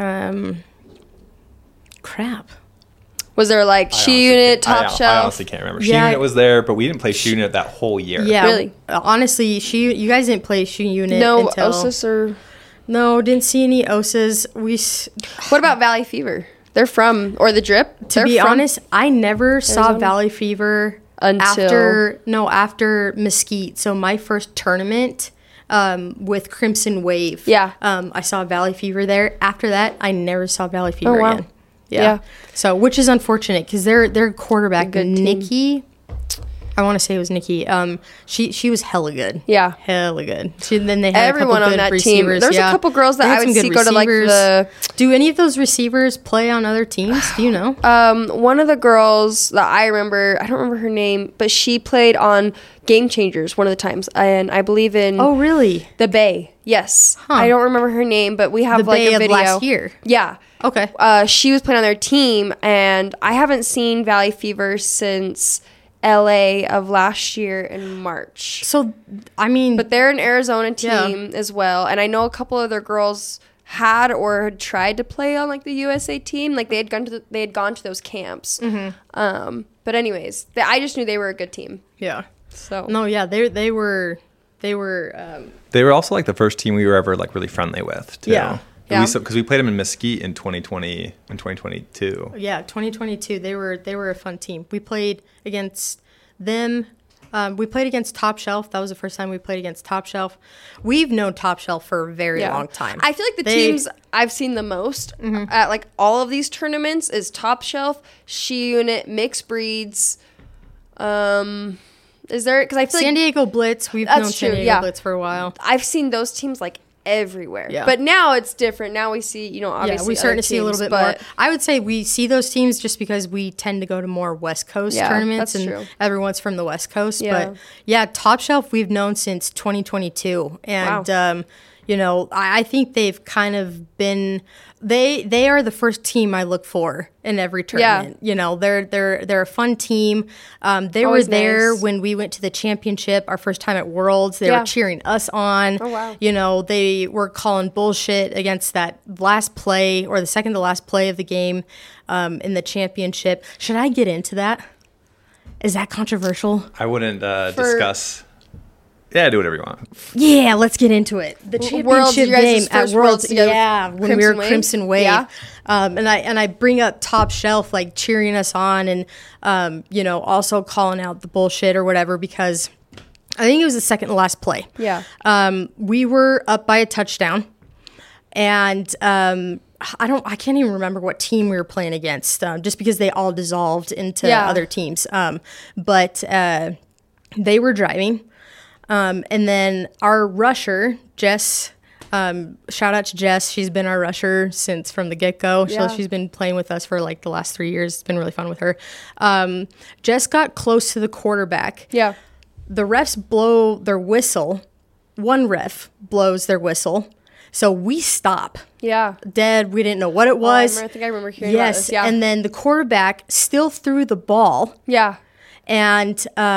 Crap. Was there like She Unit, Top Shelf? I honestly can't remember. She Unit was there, but we didn't play She Unit that whole year. Yeah, really. Honestly, you guys didn't play She Unit. No until, OSIS or no, didn't see any OSIS. What about Valley Fever? They're from or the Drip. To be honest, I never saw Valley Fever after Mesquite. So my first tournament with Crimson Wave. Yeah. I saw Valley Fever there. After that, I never saw Valley Fever again. Yeah. So, which is unfortunate because their quarterback, Nikki, I want to say it was Nikki. She was hella good. Yeah. Hella good. Then they had everyone a couple on good that receivers. team. There's a couple girls that I would see go to like the. Do any of those receivers play on other teams? Do you know? One of the girls that I remember, I don't remember her name, but she played on Game Changers one of the times, and I believe in. Oh, really? The Bay. Yes. Huh. I don't remember her name, but we have the like Bay a video. Of last year. Yeah. Okay. She was playing on their team, and I haven't seen Valley Fever since LA of last year in March. So, I mean, but they're an Arizona team as well, and I know a couple other girls had or had tried to play on like the USA team, like they had gone to those camps. Mm-hmm. But anyways, I just knew they were a good team. Yeah. So no, yeah, they were. They were also like the first team we were ever like really friendly with too. Yeah. Yeah. Because we played them in Mesquite in 2020 and 2022. Yeah, 2022. They were a fun team. We played against them. We played against Top Shelf. That was the first time we played against Top Shelf. We've known Top Shelf for a very long time. I feel like the teams I've seen the most at like all of these tournaments is Top Shelf, She Unit, Mixed Breeds. Is there? Because I feel San like Diego Blitz. We've known San Diego Blitz for a while. I've seen those teams like everywhere. Yeah. But now it's different. Now we see, obviously we're starting to see a little bit more. I would say we see those teams just because we tend to go to more West Coast tournaments, and true. Everyone's from the West Coast. Yeah. But yeah, Top Shelf we've known since 2022, and I think they've kind of been. They are the first team I look for in every tournament. Yeah. They're a fun team. They Always were there nice. when we went to the championship, our first time at Worlds. They were cheering us on. Oh, wow. They were calling bullshit against that last play or the second to last play of the game in the championship. Should I get into that? Is that controversial? I wouldn't discuss. Yeah, do whatever you want. Yeah, let's get into it. The championship game at Worlds, when we were Crimson Wave. Yeah. And I bring up Top Shelf, like cheering us on and, also calling out the bullshit or whatever because I think it was the second to last play. Yeah. We were up by a touchdown and I can't even remember what team we were playing against just because they all dissolved into other teams. But they were driving. And then our rusher, Jess, shout out to Jess. She's been our rusher from the get-go. Yeah. So she's been playing with us for like the last 3 years. It's been really fun with her. Jess got close to the quarterback. Yeah. The refs blow their whistle. One ref blows their whistle. So we stop. Yeah. Dead. We didn't know what it was. I think I remember hearing about this. Yeah. And then the quarterback still threw the ball. Yeah. And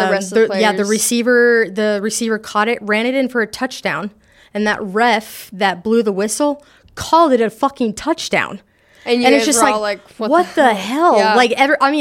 the receiver caught it, ran it in for a touchdown, and that ref that blew the whistle called it a fucking touchdown. And it's just like what the hell? Yeah. Like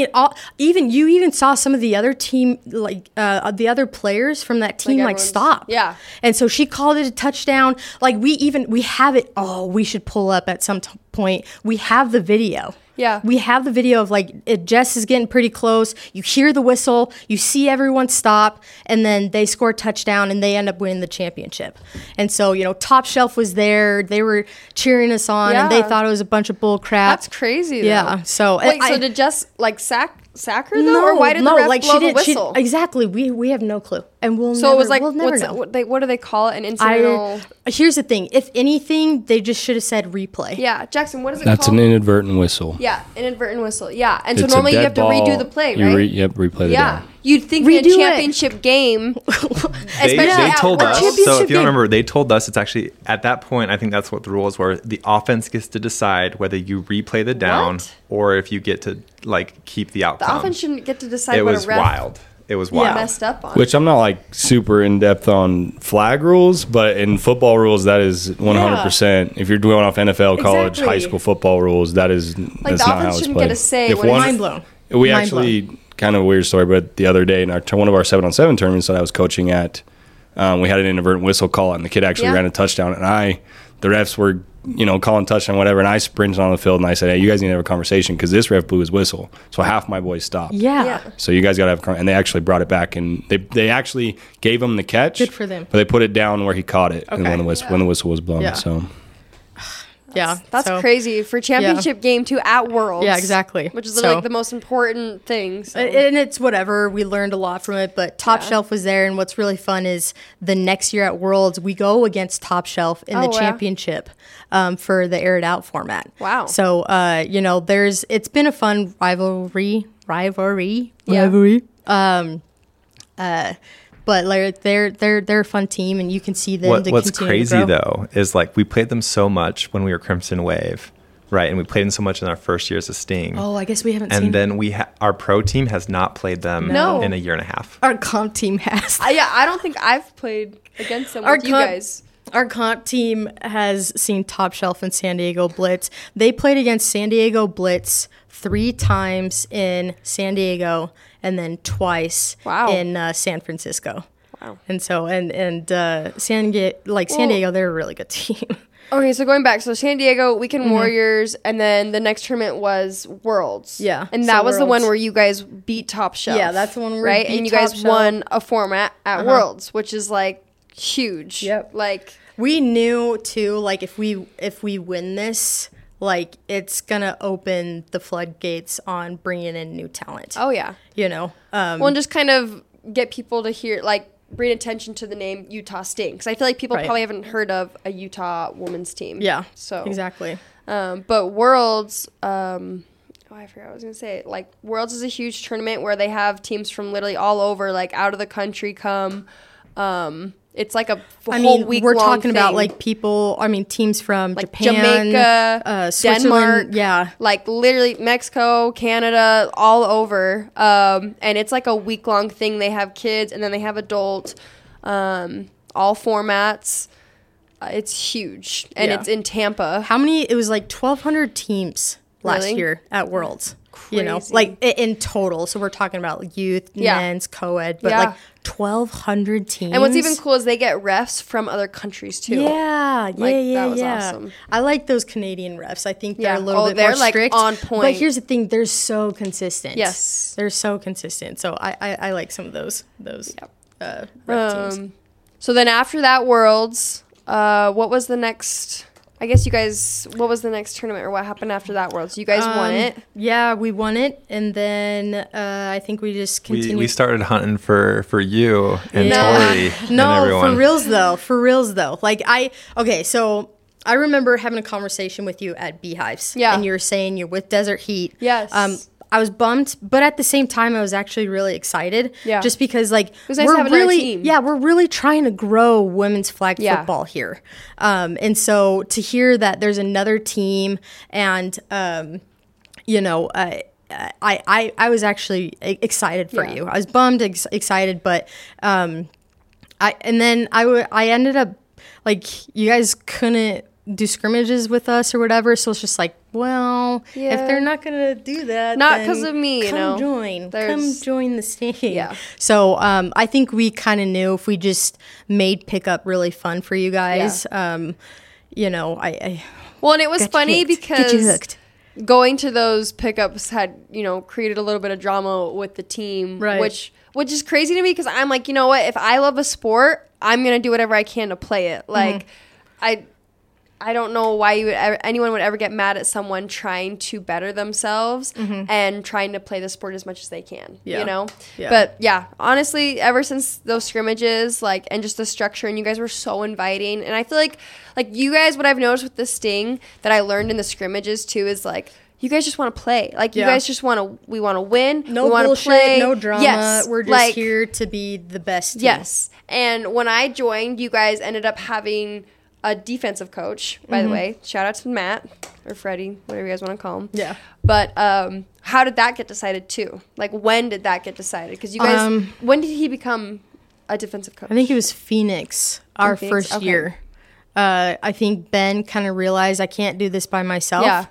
you even saw some of the other team, like the other players from that team, like stop. Yeah. And so she called it a touchdown. Like we have it. Oh, we should pull up at some point. We have the video. Yeah. We have the video of like Jess is getting pretty close. You hear the whistle, you see everyone stop, and then they score a touchdown and they end up winning the championship. And so, Top Shelf was there. They were cheering us on and they thought it was a bunch of bull crap. That's crazy though. Yeah. So so did Jess like sack her though? Or why did the ref blow the whistle? Exactly. We have no clue. And it was like we'll never know. What do they call it? An incidental. Here's the thing. If anything, they just should have said replay. Yeah, Jackson, what is it called? That's an inadvertent whistle. Yeah, inadvertent whistle. Yeah, and so It's normally a you dead have to ball. redo the play, right? Replay the down. You'd think in a championship game, especially they told us. So if you don't game. remember, they told us it's actually at that point. I think that's what the rules were. The offense gets to decide whether you replay the down or if you get to like keep the outcome. The offense shouldn't get to decide. It what was a ref wild. It was wild. Messed up on. Which I'm not like super in depth on flag rules, but in football rules, that is 100%. If you're going off NFL, college, high school football rules, that's the not how offense it's shouldn't played. get a say. If when one- Mind blown. We Mind actually kind of a weird story, but the other day in one of our 7-on-7 tournaments that I was coaching at, we had an inadvertent whistle call, and the kid actually ran a touchdown, and the refs were calling touchdown, whatever, and I sprinted on the field and I said, hey, you guys need to have a conversation because this ref blew his whistle. So half my boys stopped. Yeah. So you guys got to have and they actually brought it back, and they actually gave him the catch. Good for them. But they put it down where he caught it and when the whistle was blown. Yeah. So That's crazy for championship game too at Worlds. Yeah, exactly. Which is like the most important thing. So. And it's whatever. We learned a lot from it, but Top Shelf was there. And what's really fun is the next year at Worlds, we go against Top Shelf in the championship for the air it out format. Wow. So, it's been a fun rivalry. But like they're a fun team, and you can see them. What's crazy though is like we played them so much when we were Crimson Wave, right? And we played them so much in our first year as a Sting. Oh, I guess we haven't. And then our pro team has not played them in a year and a half. Our comp team has. I don't think I've played against them with you guys. Our comp team has seen Top Shelf and San Diego Blitz. They played against San Diego Blitz 3 times in San Diego, and then twice in San Francisco. Wow. And so, San Diego, they're a really good team. Okay, so going back, so San Diego, Weekend Warriors, and then the next tournament was Worlds. Yeah. And that was the one where you guys beat Top Shelf. Yeah, that's the one where right? And you guys won a format at Worlds, which is like huge. Yep. Like we knew too, like if we win this, like it's gonna open the floodgates on bringing in new talent. Oh yeah, well, and just kind of get people to hear, like, bring attention to the name Utah Sting, because I feel like people probably haven't heard of a Utah women's team. Yeah, so exactly. But Worlds, I forgot what I was gonna say. Like Worlds is a huge tournament where they have teams from literally all over, like out of the country come. It's like a whole week we're long talking thing. About like teams from like Japan, Jamaica, Denmark, like literally Mexico, Canada, all over. And it's like a week long thing. They have kids and then they have adult, all formats. It's huge, and it's in Tampa. How many? It was like 1,200 teams last year at Worlds. Crazy. Like in total. So we're talking about like youth, men's, co-ed, but like 1,200 teams. And what's even cool is they get refs from other countries too. That was awesome. I like those Canadian refs. I think they're a little bit more strict. On point. But here's the thing: they're so consistent. Yes, they're so consistent. So I like some of those ref teams. So then after that Worlds, what was the next? I guess you guys, what was the next tournament or what happened after that Worlds? You guys won it? Yeah, we won it. And then I think we just continued. We started hunting for you and Tori and everyone. For reals though. So I remember having a conversation with you at Beehives. Yeah. And you were saying you're with Desert Heat. Yes. I was bummed, but at the same time, I was actually really excited. Yeah. Just because, like, it was nice to have another team. Yeah, we're really trying to grow women's flag football here. And so to hear that there's another team and, I was actually excited for you. I was bummed, excited, but I ended up, like, you guys couldn't do scrimmages with us or whatever, so it's just like, well, if they're not gonna do that, not because of me, come join the team. Yeah. So I think we kind of knew if we just made pickup really fun for you guys. And it was funny because going to those pickups had created a little bit of drama with the team, right? Which is crazy to me because I'm like, you know what? If I love a sport, I'm gonna do whatever I can to play it. Like, I don't know why anyone would ever get mad at someone trying to better themselves and trying to play the sport as much as they can, Yeah. But yeah, honestly, ever since those scrimmages, like, and just the structure, and you guys were so inviting. And I feel like you guys, what I've noticed with the Sting that I learned in the scrimmages too is like, you guys just want to play. Like, you guys just we want to win. No we want bullshit, to play. no drama. Yes, we're just here to be the best team. Yes. And when I joined, you guys ended up having a defensive coach, by the way. Shout out to Matt or Freddie, whatever you guys want to call him. Yeah. But how did that get decided too? Like, when did that get decided? Because you guys, when did he become a defensive coach? I think it was Phoenix, our first year. I think Ben kind of realized I can't do this by myself. Yeah.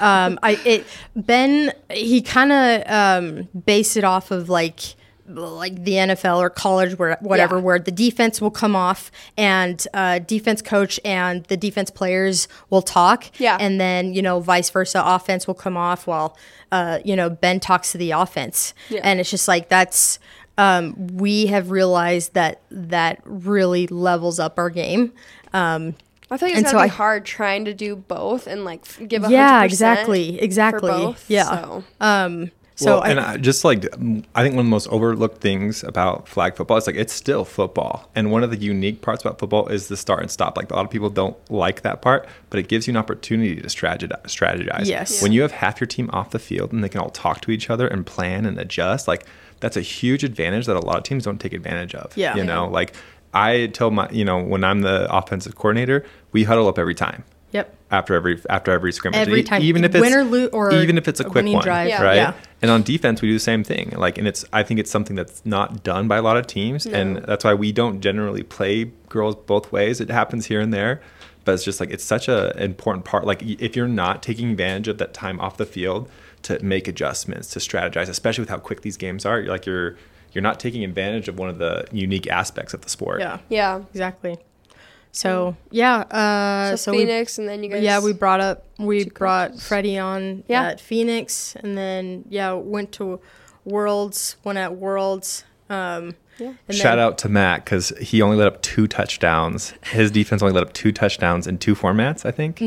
Ben, he kind of based it off of like the NFL or college, where the defense will come off and defense coach and the defense players will talk. Yeah. And then, vice versa, offense will come off while, Ben talks to the offense. Yeah. And it's just like, that's, we have realized that really levels up our game. I feel like it's gotta be hard trying to do both and like give 100%. Yeah, exactly. For both, yeah. And I think one of the most overlooked things about flag football is like it's still football, and one of the unique parts about football is the start and stop. Like a lot of people don't like that part, but it gives you an opportunity to strategize. Yes. When you have half your team off the field and they can all talk to each other and plan and adjust, like that's a huge advantage that a lot of teams don't take advantage of. Yeah. You know, like I tell when I'm the offensive coordinator, we huddle up every time. Yep. After every scrimmage, Every time, even if it's win or lose, or even if it's a quick one, drive. right? Yeah. And on defense, we do the same thing. Like, and I think it's something that's not done by a lot of teams, and that's why we don't generally play girls both ways. It happens here and there, but it's just like it's such a important part. Like, if you're not taking advantage of that time off the field to make adjustments, to strategize, especially with how quick these games are, you're not taking advantage of one of the unique aspects of the sport. Yeah, exactly. So so Phoenix, and then you guys. We brought Freddie on at Phoenix, and then went to Worlds. Went at Worlds. Shout out to Matt because he only let up 2 touchdowns. His defense only let up 2 touchdowns in 2 formats, I think.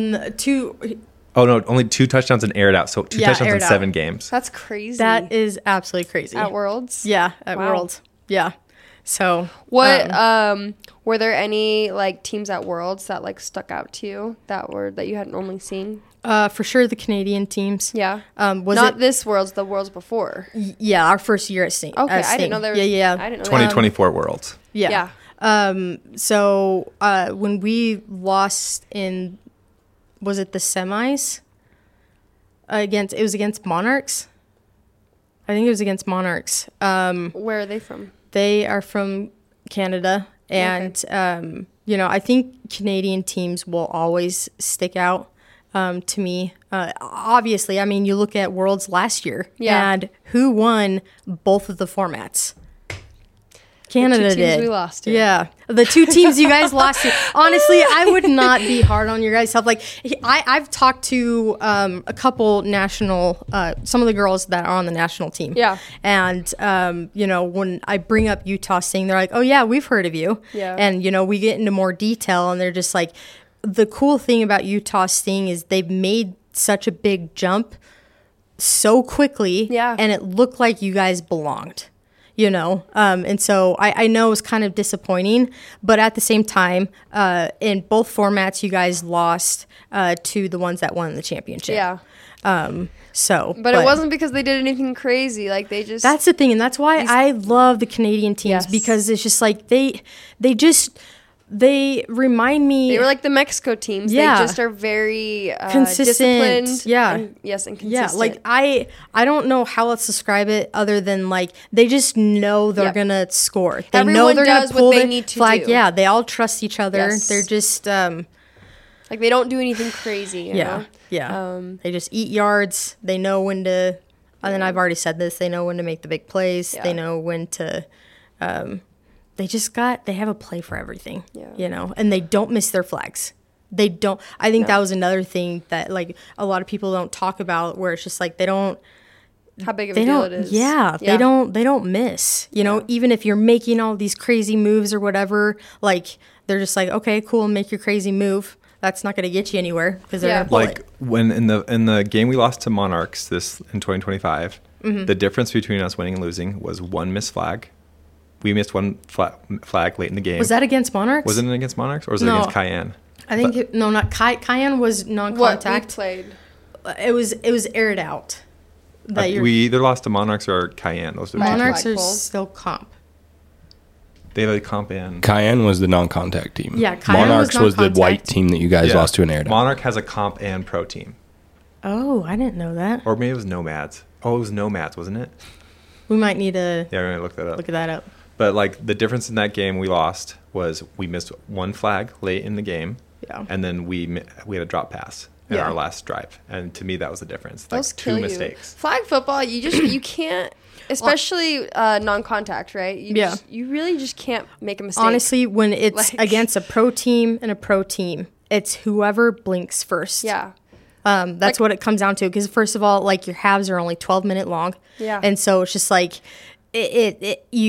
Oh no, only 2 touchdowns and aired out. So 2 touchdowns in 7 games. That's crazy. That is absolutely crazy. At Worlds. Yeah, at Worlds. Yeah. So what were there any like teams at Worlds that like stuck out to you that you hadn't normally seen? For sure the Canadian teams. Yeah. This Worlds, the Worlds before. Yeah, our first year at Sting. Okay, I didn't know there was. Yeah. I didn't know 2024 Worlds. Yeah. So when we lost in, was it the semis? It was against Monarchs. I think it was against Monarchs. Where are they from? They are from Canada, and I think Canadian teams will always stick out to me. Obviously, I mean, you look at Worlds last year, and who won both of the formats? Canada the 2 teams did. We lost to. Yeah, the 2 teams you guys lost to. Honestly, I would not be hard on your guys' stuff. Like, I've talked to a couple national, some of the girls that are on the national team. Yeah. And when I bring up Utah Sting, they're like, "Oh yeah, we've heard of you." Yeah. And we get into more detail, and they're just like, the cool thing about Utah Sting is they've made such a big jump so quickly. Yeah. And it looked like you guys belonged. And so I know it was kind of disappointing, but at the same time, in both formats, you guys lost to the ones that won the championship. Yeah. But it wasn't because they did anything crazy. Like they just. That's the thing, and that's why I love the Canadian teams because it's just like they remind me. They were like the Mexico teams. Yeah. They just are very consistent. Disciplined. Yeah. And consistent. Yeah, like I don't know how else to describe it other than like they just know they're gonna score. They Everyone know they're does gonna pull what they the need to flag. do. Yeah, they all trust each other. Yes. They're just like they don't do anything crazy. You know? Yeah. They just eat yards. They know when to. And then I've already said this. They know when to make the big plays. Yeah. They know when to. They have a play for everything, and they don't miss their flags. They don't. I think that was another thing that like a lot of people don't talk about, where it's just like they don't. How big of a deal it is. Yeah, they don't miss. Even if you're making all these crazy moves or whatever, like they're just like, okay, cool, make your crazy move. That's not going to get you anywhere because they're gonna pull like it. When in the game we lost to Monarchs in 2025, the difference between us winning and losing was 1 missed flag. We missed 1 flag late in the game. Was that against Monarchs? Wasn't it against Monarchs or was it against Cayenne? I think not Cayenne was non-contact. What we played? It was aired out. We either lost to Monarchs or Cayenne. Those Monarchs are still comp. They have a comp and Cayenne was the non-contact team. Yeah, Cayenne Monarchs was the white team that you guys lost to an aired out. Monarch has a comp and pro team. Oh, I didn't know that. Or maybe it was Nomads. Oh, it was Nomads, wasn't it? We might need to we're gonna look that up. Look that up. But like the difference in that game we lost was we missed 1 flag late in the game. Yeah. And then we had a drop pass in our last drive, and to me that was the difference. Like Those kill 2 you. mistakes. Flag football, you can't, especially non-contact, right? You really just can't make a mistake. Honestly, when it's against a pro team and a pro team, it's whoever blinks first. Yeah. That's what it comes down to. Because first of all, like your halves are only 12-minute long. Yeah. And so it's just like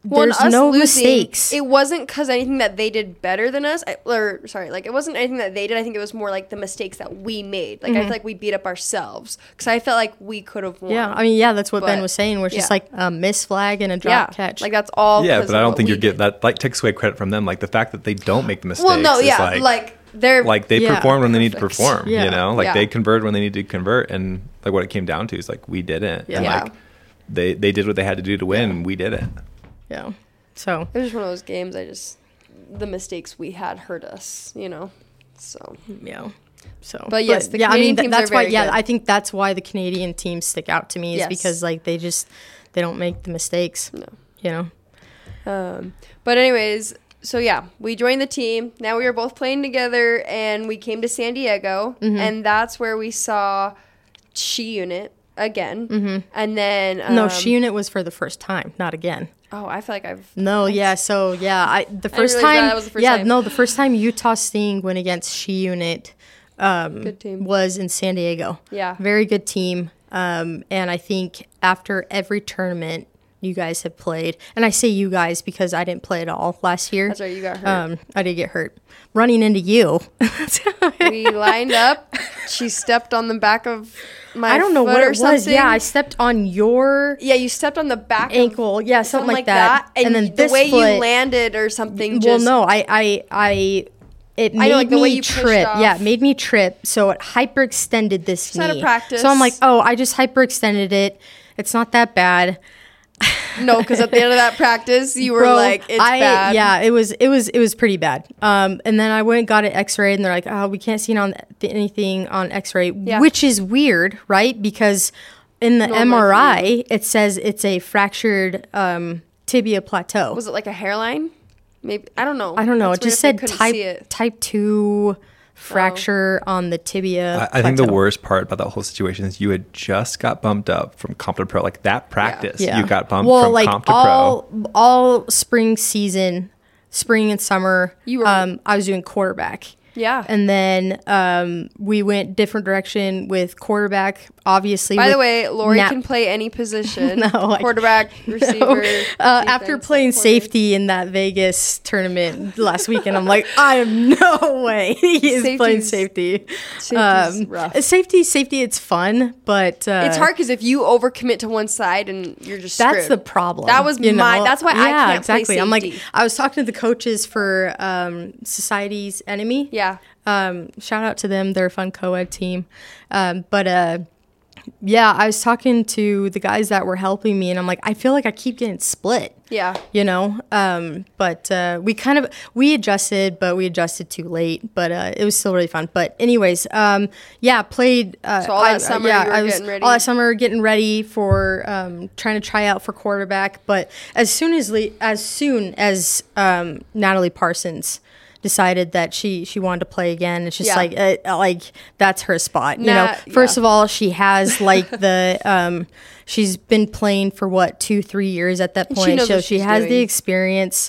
there's no mistakes. It wasn't because anything that they did better than us. It wasn't anything that they did. I think it was more like the mistakes that we made. Like, I feel like we beat up ourselves because I felt like we could have won. Yeah, I mean, that's what Ben was saying, which is like a miss flag and a drop catch. Like, that's all. Yeah, but I don't think you get that. Like, takes away credit from them. Like, the fact that they don't make the mistakes. Well, no, yeah, they performed when they need to perform. Yeah. You know, like they converted when they need to convert, and like what it came down to is like we didn't. Yeah. And, like, they did what they had to do to win, and we didn't. Yeah. So it was just one of those games. The mistakes we had hurt us. You know, so yeah. So, but yes, the Canadian teams that's are why. very Yeah, good. I think that's why the Canadian teams stick out to me is because like they don't make the mistakes. No, you know. But anyways, so yeah, we joined the team. Now we are both playing together, and we came to San Diego, and that's where we saw She Unit again, and then no, She Unit was for the first time, not again. Oh, I feel like I've the first time. No, the first time Utah Sting went against She Unit good team. Was in San Diego. Yeah, very good team. And I think after every tournament you guys have played, and I say you guys because I didn't play at all last year. That's right, you got hurt. I did get hurt running into you. We lined up. She stepped on the back of my I don't know foot what or it something. was. Yeah, I stepped on your you stepped on the back ankle. Yeah, something like that. And then this the way foot, you landed or something. Well, no, it made me trip. Yeah, it made me trip. So it hyperextended this knee. Out of practice. So I'm like, oh, I just hyperextended it. It's not that bad. No, because at the end of that practice, you were like, it's bad. Yeah, it was pretty bad. And then I went and got it X-rayed, and they're like, oh, we can't see anything on X-ray, which is weird, right? Because in the MRI, it says it's a fractured tibia plateau. Was it like a hairline? Maybe I don't know. It just said type 2 fracture on the tibia. I think the worst part about that whole situation is you had just got bumped up from comp to pro. Like that practice, you got bumped from comp to pro. All spring season, spring and summer, I was doing quarterback. Yeah. And then we went different direction with quarterback, obviously. By the way, Lori can play any position. Quarterback, receiver. After playing safety in that Vegas tournament last weekend, I'm like, I have no way he is playing safety. Safety's rough. Safety, it's fun, but... it's hard because if you overcommit to one side and you're just screwed. That's the problem. That was that's why I can't play safety. I'm like, I was talking to the coaches for Society's Enemy. Yeah. Shout out to them. They're a fun co-ed team. I was talking to the guys that were helping me, and I'm like, I feel like I keep getting split. Yeah. You know? We adjusted, but we adjusted too late. But it was still really fun. But anyways, played. So all that summer you were getting ready? All that summer getting ready for trying to try out for quarterback. But as soon as Natalie Parsons decided that she wanted to play again, it's just like that's her spot. You know, first of all, she has like the she's been playing for 2-3 years at that point, so she has the experience.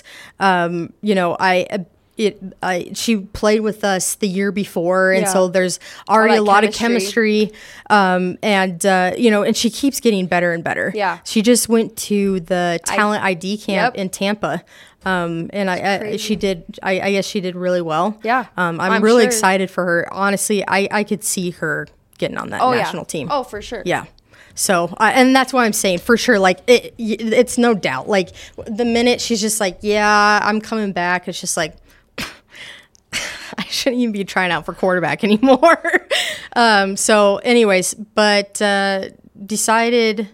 She played with us the year before, and so there's already a lot of chemistry. And she keeps getting better and better. Yeah, she just went to the Talent ID camp in Tampa. She did. I guess she did really well. Yeah. I'm really excited for her. Honestly, I could see her getting on that national team. Oh, for sure. Yeah. So, and that's why I'm saying for sure. Like it's no doubt. Like the minute she's just like, yeah, I'm coming back. It's just like I shouldn't even be trying out for quarterback anymore. So, anyways, but decided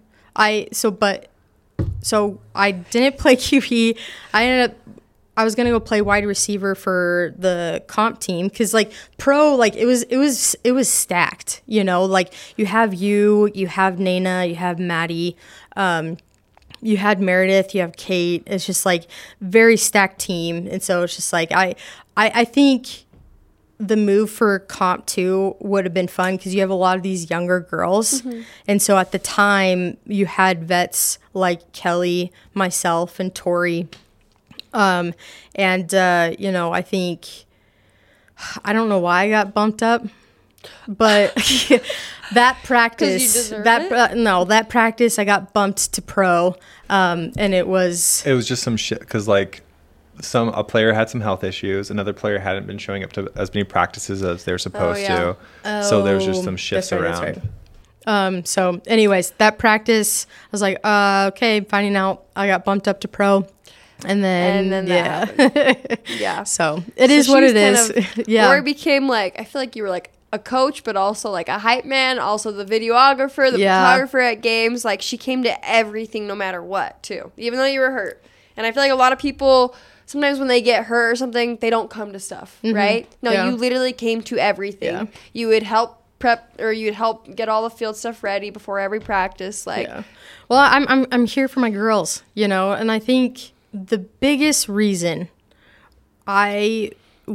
So I didn't play QB. I was gonna go play wide receiver for the comp team because like pro, like it was stacked. You know, like you have Nana, you have Maddie, you had Meredith, you have Kate. It's just like very stacked team, and so it's just like I think the move for comp 2 would have been fun because you have a lot of these younger girls. Mm-hmm. And so at the time you had vets like Kelly, myself, and Tori. I think, I don't know why I got bumped up. But that practice, you deserve it? That practice, I got bumped to pro, and it was just some shit because like a player had some health issues, another player hadn't been showing up to as many practices as they're supposed to, so there was just some shifts around. Right. So anyways, that practice, I was like, okay, finding out I got bumped up to pro. And then yeah. So it is what it is. Yeah. Or it became like, I feel like you were like a coach, but also like a hype man, also the videographer, the photographer at games. Like she came to everything no matter what too, even though you were hurt. And I feel like a lot of people, sometimes when they get hurt or something, they don't come to stuff, right? No, you literally came to everything. Yeah. You would help prep, or you'd help get all the field stuff ready before every practice. Like, well, I'm here for my girls, and I think the biggest reason I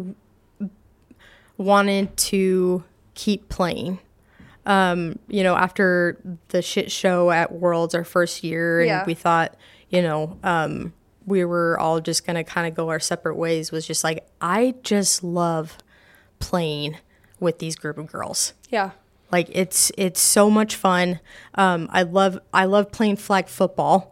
wanted to keep playing, after the shit show at Worlds our first year, and we thought, we were all just going to kind of go our separate ways, was just like, I just love playing with these group of girls. Yeah. Like it's so much fun. I love playing flag football,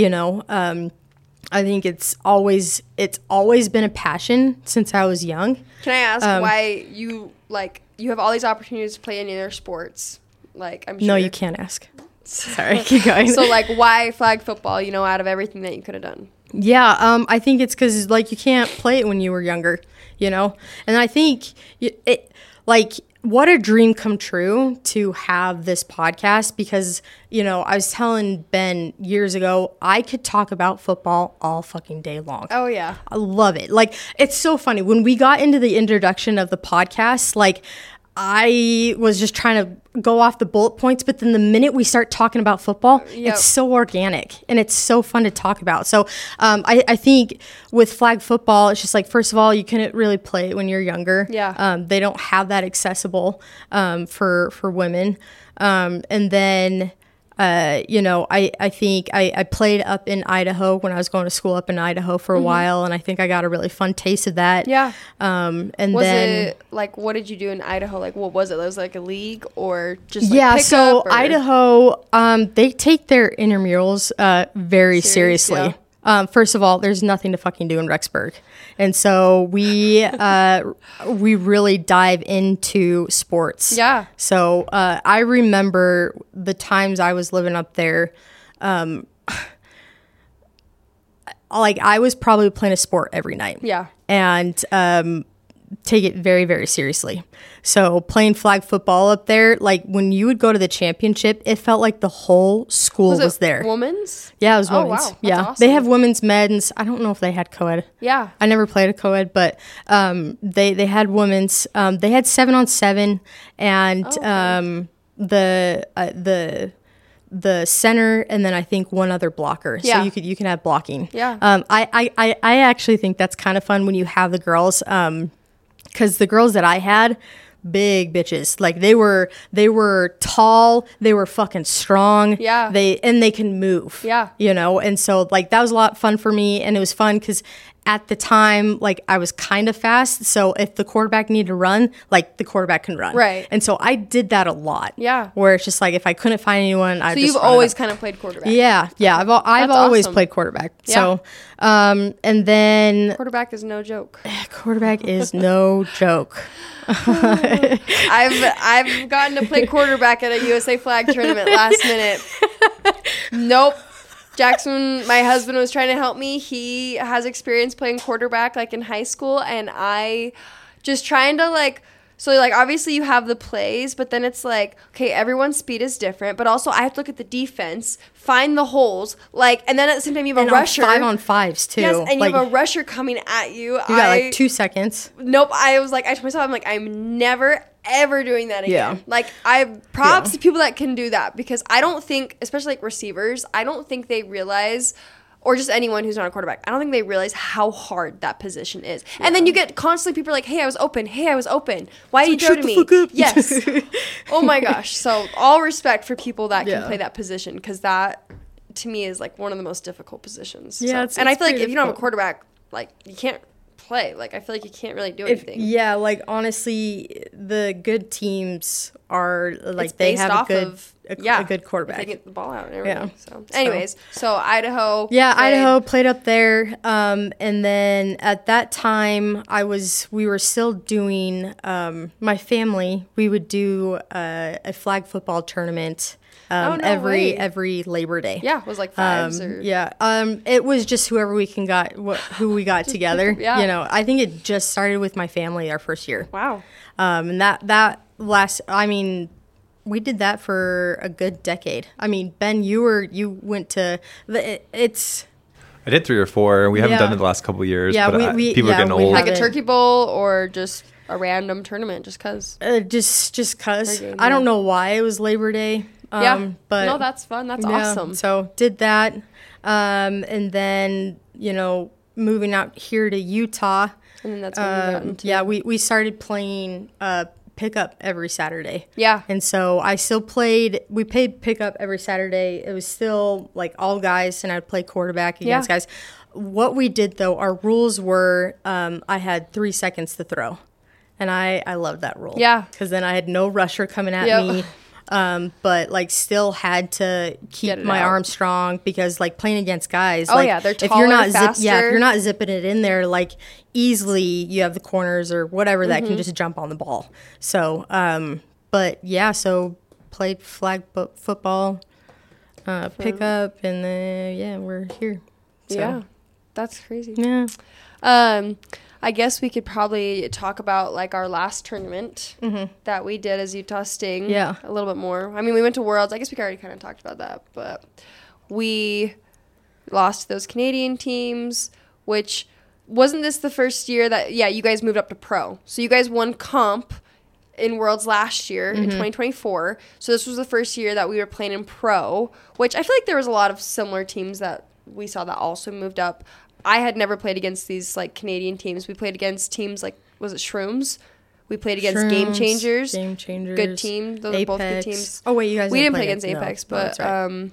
I think it's always been a passion since I was young. Can I ask why you have all these opportunities to play any other sports? Like, I'm sure. No, you can't ask. Sorry, keep going. So like, why flag football, out of everything that you could have done? Yeah, I think it's because like you can't play it when you were younger, and I think what a dream come true to have this podcast, because, I was telling Ben years ago, I could talk about football all fucking day long. Oh, yeah. I love it. Like, it's so funny. When we got into the introduction of the podcast, like, I was just trying to go off the bullet points, but then the minute we start talking about football, it's so organic and it's so fun to talk about. So I think with flag football, it's just like, first of all, you couldn't really play it when you're younger. Yeah. They don't have that accessible for women. And then I think I played up in Idaho when I was going to school up in Idaho for a while, and I think I got a really fun taste of that. Yeah. And was then it like, what did you do in Idaho? Like, what was it? It was like a league or just so Idaho, they take their intramurals very seriously. Yeah. First of all, there's nothing to fucking do in Rexburg. And so we really dive into sports. Yeah. So I remember the times I was living up there, I was probably playing a sport every night. Yeah. And take it very, very seriously. So playing flag football up there, like when you would go to the championship, it felt like the whole school was there. Women's? Yeah, it was women's. Wow. Yeah, awesome. They have women's, men's. I don't know if they had co-ed. Yeah. I never played a co-ed, but they had women's. They had 7-on-7, and the center, and then I think one other blocker. Yeah. So you can have blocking. Yeah. I actually think that's kind of fun when you have the girls, because the girls that I had, big bitches. Like they were tall, they were fucking strong. Yeah. They can move. Yeah. And so like that was a lot of fun for me, and it was fun because at the time, like I was kind of fast. So if the quarterback needed to run, like the quarterback can run. Right. And so I did that a lot. Yeah. Where it's just like, if I couldn't find anyone, I just you've always kind of played quarterback. Yeah. Yeah. I've always played quarterback. Yeah. So, and then quarterback is no joke. Quarterback is no joke. I've gotten to play quarterback at a USA flag tournament last minute. Nope. Jackson, my husband, was trying to help me. He has experience playing quarterback like in high school, and I just trying to obviously you have the plays, but then it's like, okay, everyone's speed is different, but also I have to look at the defense, find the holes, and then at the same time you have a rusher. 5-on-5s too. Yes, and you have a rusher coming at you. You got 2 seconds. Nope. I told myself, I'm never ever doing that again. Yeah. I props to people that can do that, because I don't think, especially receivers, I don't think they realize, or just anyone who's not a quarterback, I don't think they realize how hard that position is. Yeah. And then you get constantly people like, hey, I was open. Why did you throw to me? Yes. Oh my gosh. So all respect for people that can play that position, because that to me is one of the most difficult positions. Yeah. And I feel like if you don't have a quarterback, you can't play. Like, I feel like you can't really do anything. Yeah, like, honestly, the good teams are, like, It's they based have off a of good quarterback. They get the ball out and everything. Yeah. So, anyways, so Idaho. Yeah, Idaho played up there. And then at that time, we were still doing, my family, we would do a flag football tournament every Labor Day. Yeah, it was like fives it was just who we got together. Yeah. You know, I think it just started with my family our first year. Wow. And we did that for a good decade. I mean, Ben, you went to I did 3 or 4. We haven't done it the last couple of years. Yeah, but people are getting old. Like a turkey bowl or just a random tournament, just cause. Just cause. I don't know why it was Labor Day. But no, that's fun. That's awesome. So did that, and then moving out here to Utah. And then that's when we got into we started playing pickup every Saturday. Yeah. And so we played pickup every Saturday. It was still like all guys, and I'd play quarterback against guys. What we did though, our rules were I had 3 seconds to throw. And I loved that rule. Yeah. Because then I had no rusher coming at me. But like still had to keep my arm strong because like playing against guys. They're taller, faster. If you're not zipping it in there, like easily you have the corners or whatever that can just jump on the ball. So, so played flag football, pickup, and then we're here. So. Yeah, that's crazy. Yeah. I guess we could probably talk about like our last tournament that we did as Utah Sting. Yeah. A little bit more. I mean, we went to Worlds. I guess we already kind of talked about that, but we lost to those Canadian teams, which wasn't this the first year that, you guys moved up to pro. So you guys won comp in Worlds last year in 2024. So this was the first year that we were playing in pro, which I feel like there was a lot of similar teams that we saw that also moved up. I had never played against these like Canadian teams. We played against teams like, was it Shrooms? We played against Game Changers. Good team. Those are both good teams. Oh wait, you guys didn't play against Apex, but right.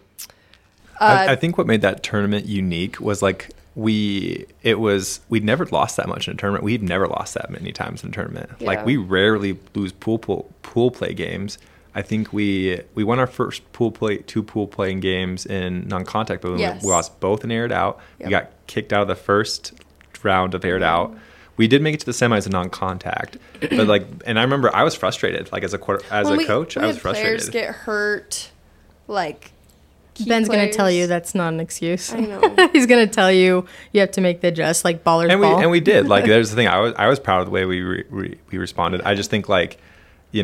I think what made that tournament unique was like we'd never lost that much in a tournament. We've never lost that many times in a tournament. Yeah. Like we rarely lose pool play games. I think we won our first two pool playing games in non-contact, but we lost both and aired out. Yep. We got kicked out of the first round of aired out. We did make it to the semis in non-contact, but and I remember I was frustrated. Like as a coach, I was frustrated. Players get hurt, like. Ben's going to tell you that's not an excuse. I know. He's going to tell you have to make the adjust, like ballers and ball. We did. Like there's the thing. I was proud of the way we responded. I just think we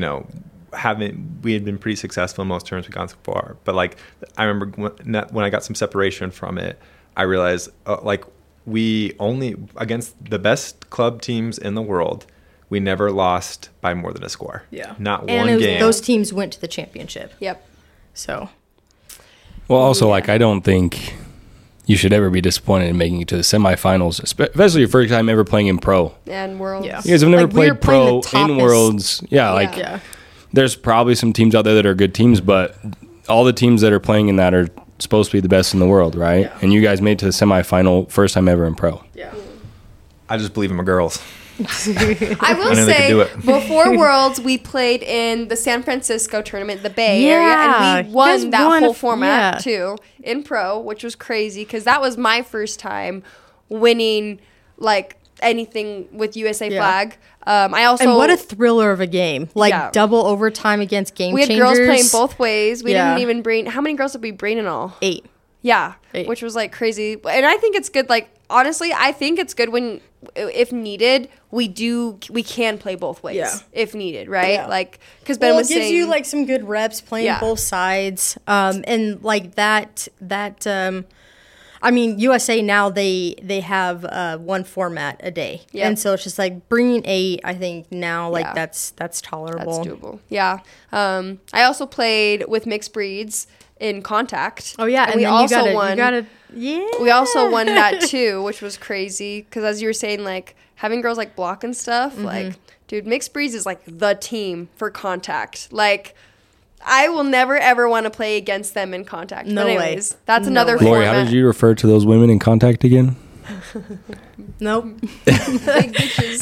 had been pretty successful in most tournaments we've gone so far. But like I remember when I got some separation from it, I realized we only against the best club teams in the world, we never lost by more than a score. Yeah, not one game. Those teams went to the championship. Yep. So. Well, also, I don't think you should ever be disappointed in making it to the semifinals, especially your first time ever playing in pro. And Worlds. Yeah. You guys have never played pro in Worlds. There's probably some teams out there that are good teams, but all the teams that are playing in that are supposed to be the best in the world, right? Yeah. And you guys made it to the semifinal first time ever in pro. Yeah. I just believe in my girls. I will say, before Worlds, we played in the San Francisco tournament, the Bay Area, and we won that whole format too in pro, which was crazy because that was my first time winning like anything with USA flag. I also and what a thriller of a game! Double overtime against Game Changers. We had girls playing both ways. We didn't even bring. How many girls did we bring in all? 8. Yeah, 8. Which was like crazy. And I think it's good. Like honestly, I think it's good when, if needed, we can play both ways if needed, right? Yeah. Like because Ben was saying, it gives you like some good reps playing both sides, and like that. I mean, USA now they have one format a day, and so it's just like bringing 8. I think now that's tolerable. That's doable. Yeah. I also played with mixed breeds in contact. Oh yeah, and we also won. Yeah. We also won that too, which was crazy because as you were saying, like having girls like block and stuff, like dude, mixed breeds is like the team for contact. Like I will never ever want to play against them in contact. No but anyways, way. that's another format. Lori, how did you refer to those women in contact again? Nope. Big bitches.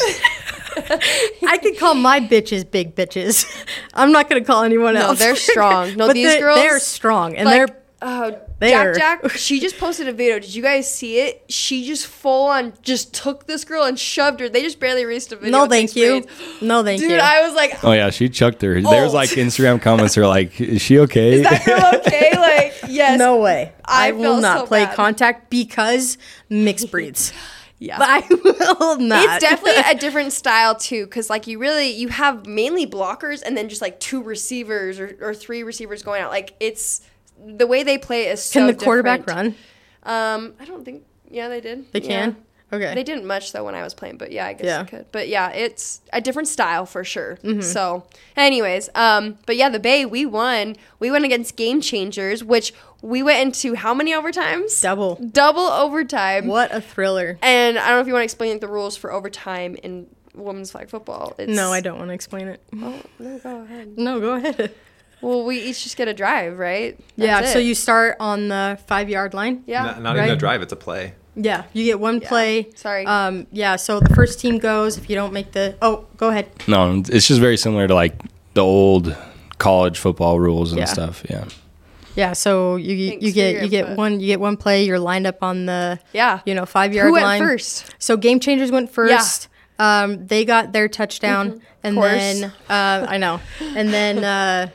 I could call my bitches big bitches. I'm not going to call anyone else. No, they're strong. No, but these girls. They're strong. And like, they're... Jack, she just posted a video. Did you guys see it? She just full on just took this girl and shoved her. They just barely released a video. No, thank you. No, thank you. Dude, I was like, oh yeah, she chucked her. There's like Instagram comments that are like, is she okay? Is that girl okay? Like, yes. No way. I will not so play bad. contact because mixed breeds. Yeah. But I will not. It's definitely a different style too, because like you have mainly blockers and then just like 2 receivers or 3 receivers going out. Like it's the way they play is so Can the different. quarterback run? I don't think. Yeah, they did. They can? Yeah. Okay. They didn't much though when I was playing, but yeah, I guess they could. But yeah, it's a different style for sure. Mm-hmm. So, anyways, but yeah, the Bay we won. We went against Game Changers, which we went into how many overtimes? Double overtime. What a thriller. And I don't know if you want to explain the rules for overtime in women's flag football. No, I don't want to explain it. Oh, no, go ahead. No, go ahead. Well, we each just get a drive, right? That's so you start on the 5-yard line. Yeah. Not even a drive, it's a play. Yeah, you get one play. Sorry. So the first team goes. If you don't make the... Oh, go ahead. No, it's just very similar to like the old college football rules and stuff. Yeah. Yeah, so you get one play. You're lined up on the 5-yard line. Who went first? So Game Changers went first. Yeah. They got their touchdown, and then I know, and then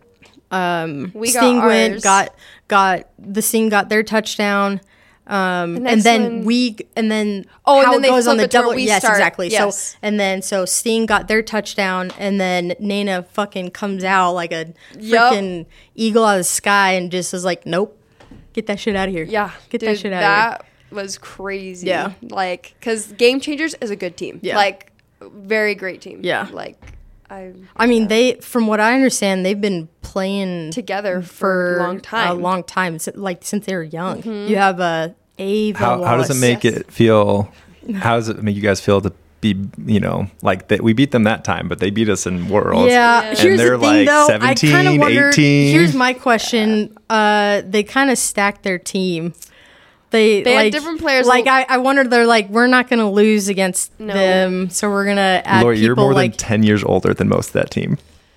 Sting went got the Sting got their touchdown. And then how it goes on the double. Yes, exactly. Yes. So Sting got their touchdown, and then Nana fucking comes out like a freaking eagle out of the sky and just is like, nope, get that shit out of here. Yeah, get that shit out of here. That was crazy. Yeah, like because Game Changers is a good team. Yeah, like very great team. Yeah, like. I mean, they, from what I understand, they've been playing together for a long time, like since they were young. Mm-hmm. You have Ava How does it make it feel? How does it make you guys feel to be, like that? We beat them that time, but they beat us in Worlds. Yeah, and here's they're the thing, like though, 17, I wonder, 18. Here's my question: they kind of stacked their team. They had different players. Like I wonder, they're like, we're not going to lose against them, so we're going to add Lori, people. You're more than 10 years older than most of that team.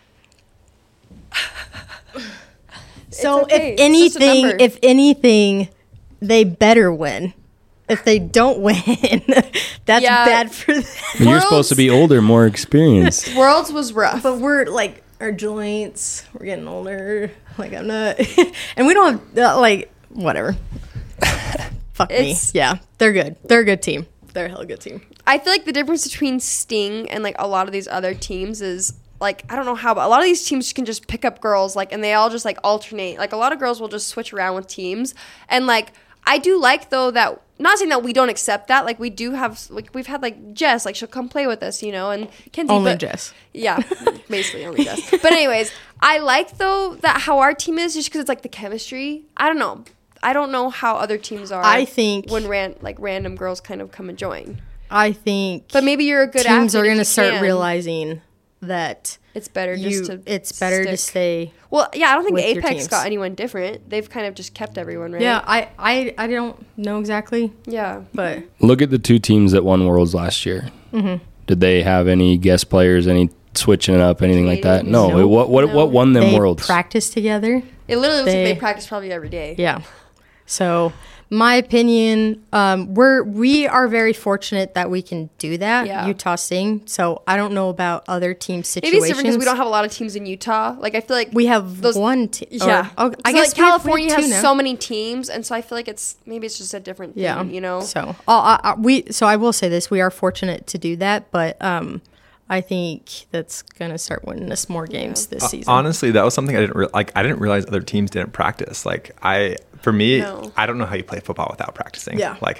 So okay. if anything, they better win. If they don't win, that's bad for them. You're supposed to be older, more experienced. Worlds was rough, but we're like our joints. We're getting older. Like I'm not, and we don't have whatever. Fuck me. Yeah, they're good. They're a good team. They're a hell of a good team. I feel like the difference between Sting and like a lot of these other teams is like, I don't know how, but a lot of these teams can just pick up girls and they all just like alternate. Like a lot of girls will just switch around with teams. And like, I do like though that, not saying that we don't accept that. Like we do have, like we've had like Jess, like she'll come play with us, and Kenzie. Only Jess. Yeah, basically only Jess. But anyways, I like though that how our team is just because it's like the chemistry. I don't know. I don't know how other teams are. I think when random girls kind of come and join. I think, but maybe you're a good athlete. Teams are going to start realizing that it's better to stay. Well, yeah, I don't think Apex got anyone different. They've kind of just kept everyone, right? Yeah, I don't know exactly. Yeah, but look at the 2 teams that won Worlds last year. Mm-hmm. Did they have any guest players? Any switching it up? Anything like that? No. What won them Worlds? They practiced together. It literally looks like they practice probably every day. Yeah. So, my opinion, we are very fortunate that we can do that. Yeah. Utah Sting. So I don't know about other team situations. Maybe it's different because we don't have a lot of teams in Utah. Like I feel like we have one team. Yeah. I guess like California has so many teams, and so I feel like it's just a different thing. Yeah. So I will say this: we are fortunate to do that, but I think that's gonna start winning us more games this season. Honestly, that was something I didn't realize other teams didn't practice. For me, I don't know how you play football without practicing. Yeah. We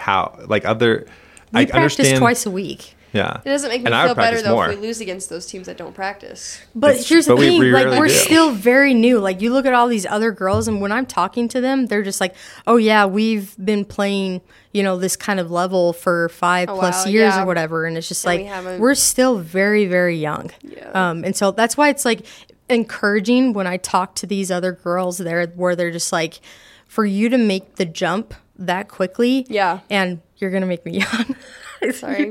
I practice understand twice a week. Yeah. It doesn't make me feel better though if we lose against those teams that don't practice. But here's the thing, we're still very new. Like you look at all these other girls, and when I'm talking to them, they're just like, "Oh yeah, we've been playing, this kind of level for 5+ years or whatever." And it's just we're still very, very young. Yeah. And so that's why it's like encouraging when I talk to these other girls there, where they're just like, for you to make the jump that quickly, and you're gonna make me yawn. Sorry.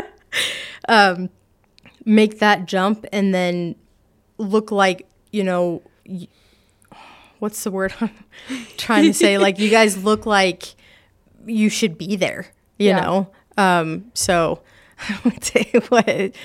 Make that jump and then look like, what's the word I'm trying to say? Like, you guys look like you should be there, you know? So I would say what,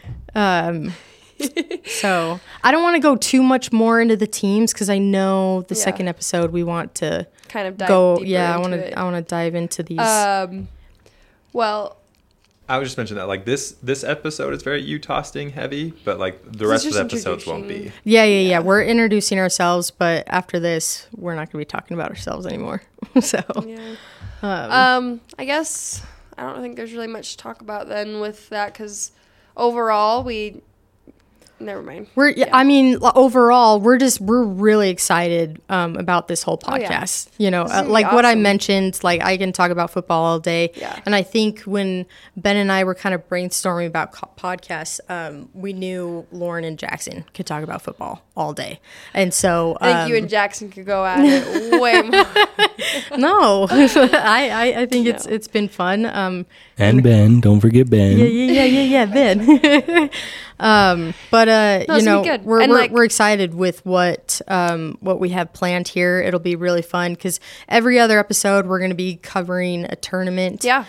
so I don't want to go too much more into the teams because I know the second episode we want to kind of dive deeper into I want to dive into these. Well, I was just mentioning that like this episode is very Utah Sting heavy, but like the rest of the episodes won't be. Yeah. We're introducing ourselves, but after this, we're not going to be talking about ourselves anymore. So, I guess I don't think there's really much to talk about then with that because overall never mind. I mean, overall, we're really excited about this whole podcast. Like awesome. What I mentioned, like I can talk about football all day. Yeah. And I think when Ben and I were kind of brainstorming about podcasts, we knew Lauren and Jackson could talk about football all day. And so I think you and Jackson could go at it way more. No, I think it's been fun. And Ben, don't forget Ben. Yeah, Ben. But we're excited with what we have planned here. It'll be really fun because every other episode we're going to be covering a tournament. Yeah.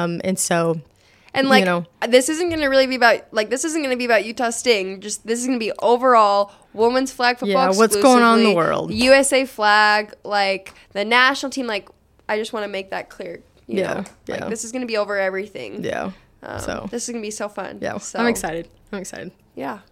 This isn't going to really be about Utah Sting. Just this is going to be overall women's flag football. Yeah, what's going on in the world? USA flag, like the national team. Like I just want to make that clear. You know? Like this is going to be over everything. Yeah. So this is going to be so fun. Yeah. So. I'm excited. Yeah.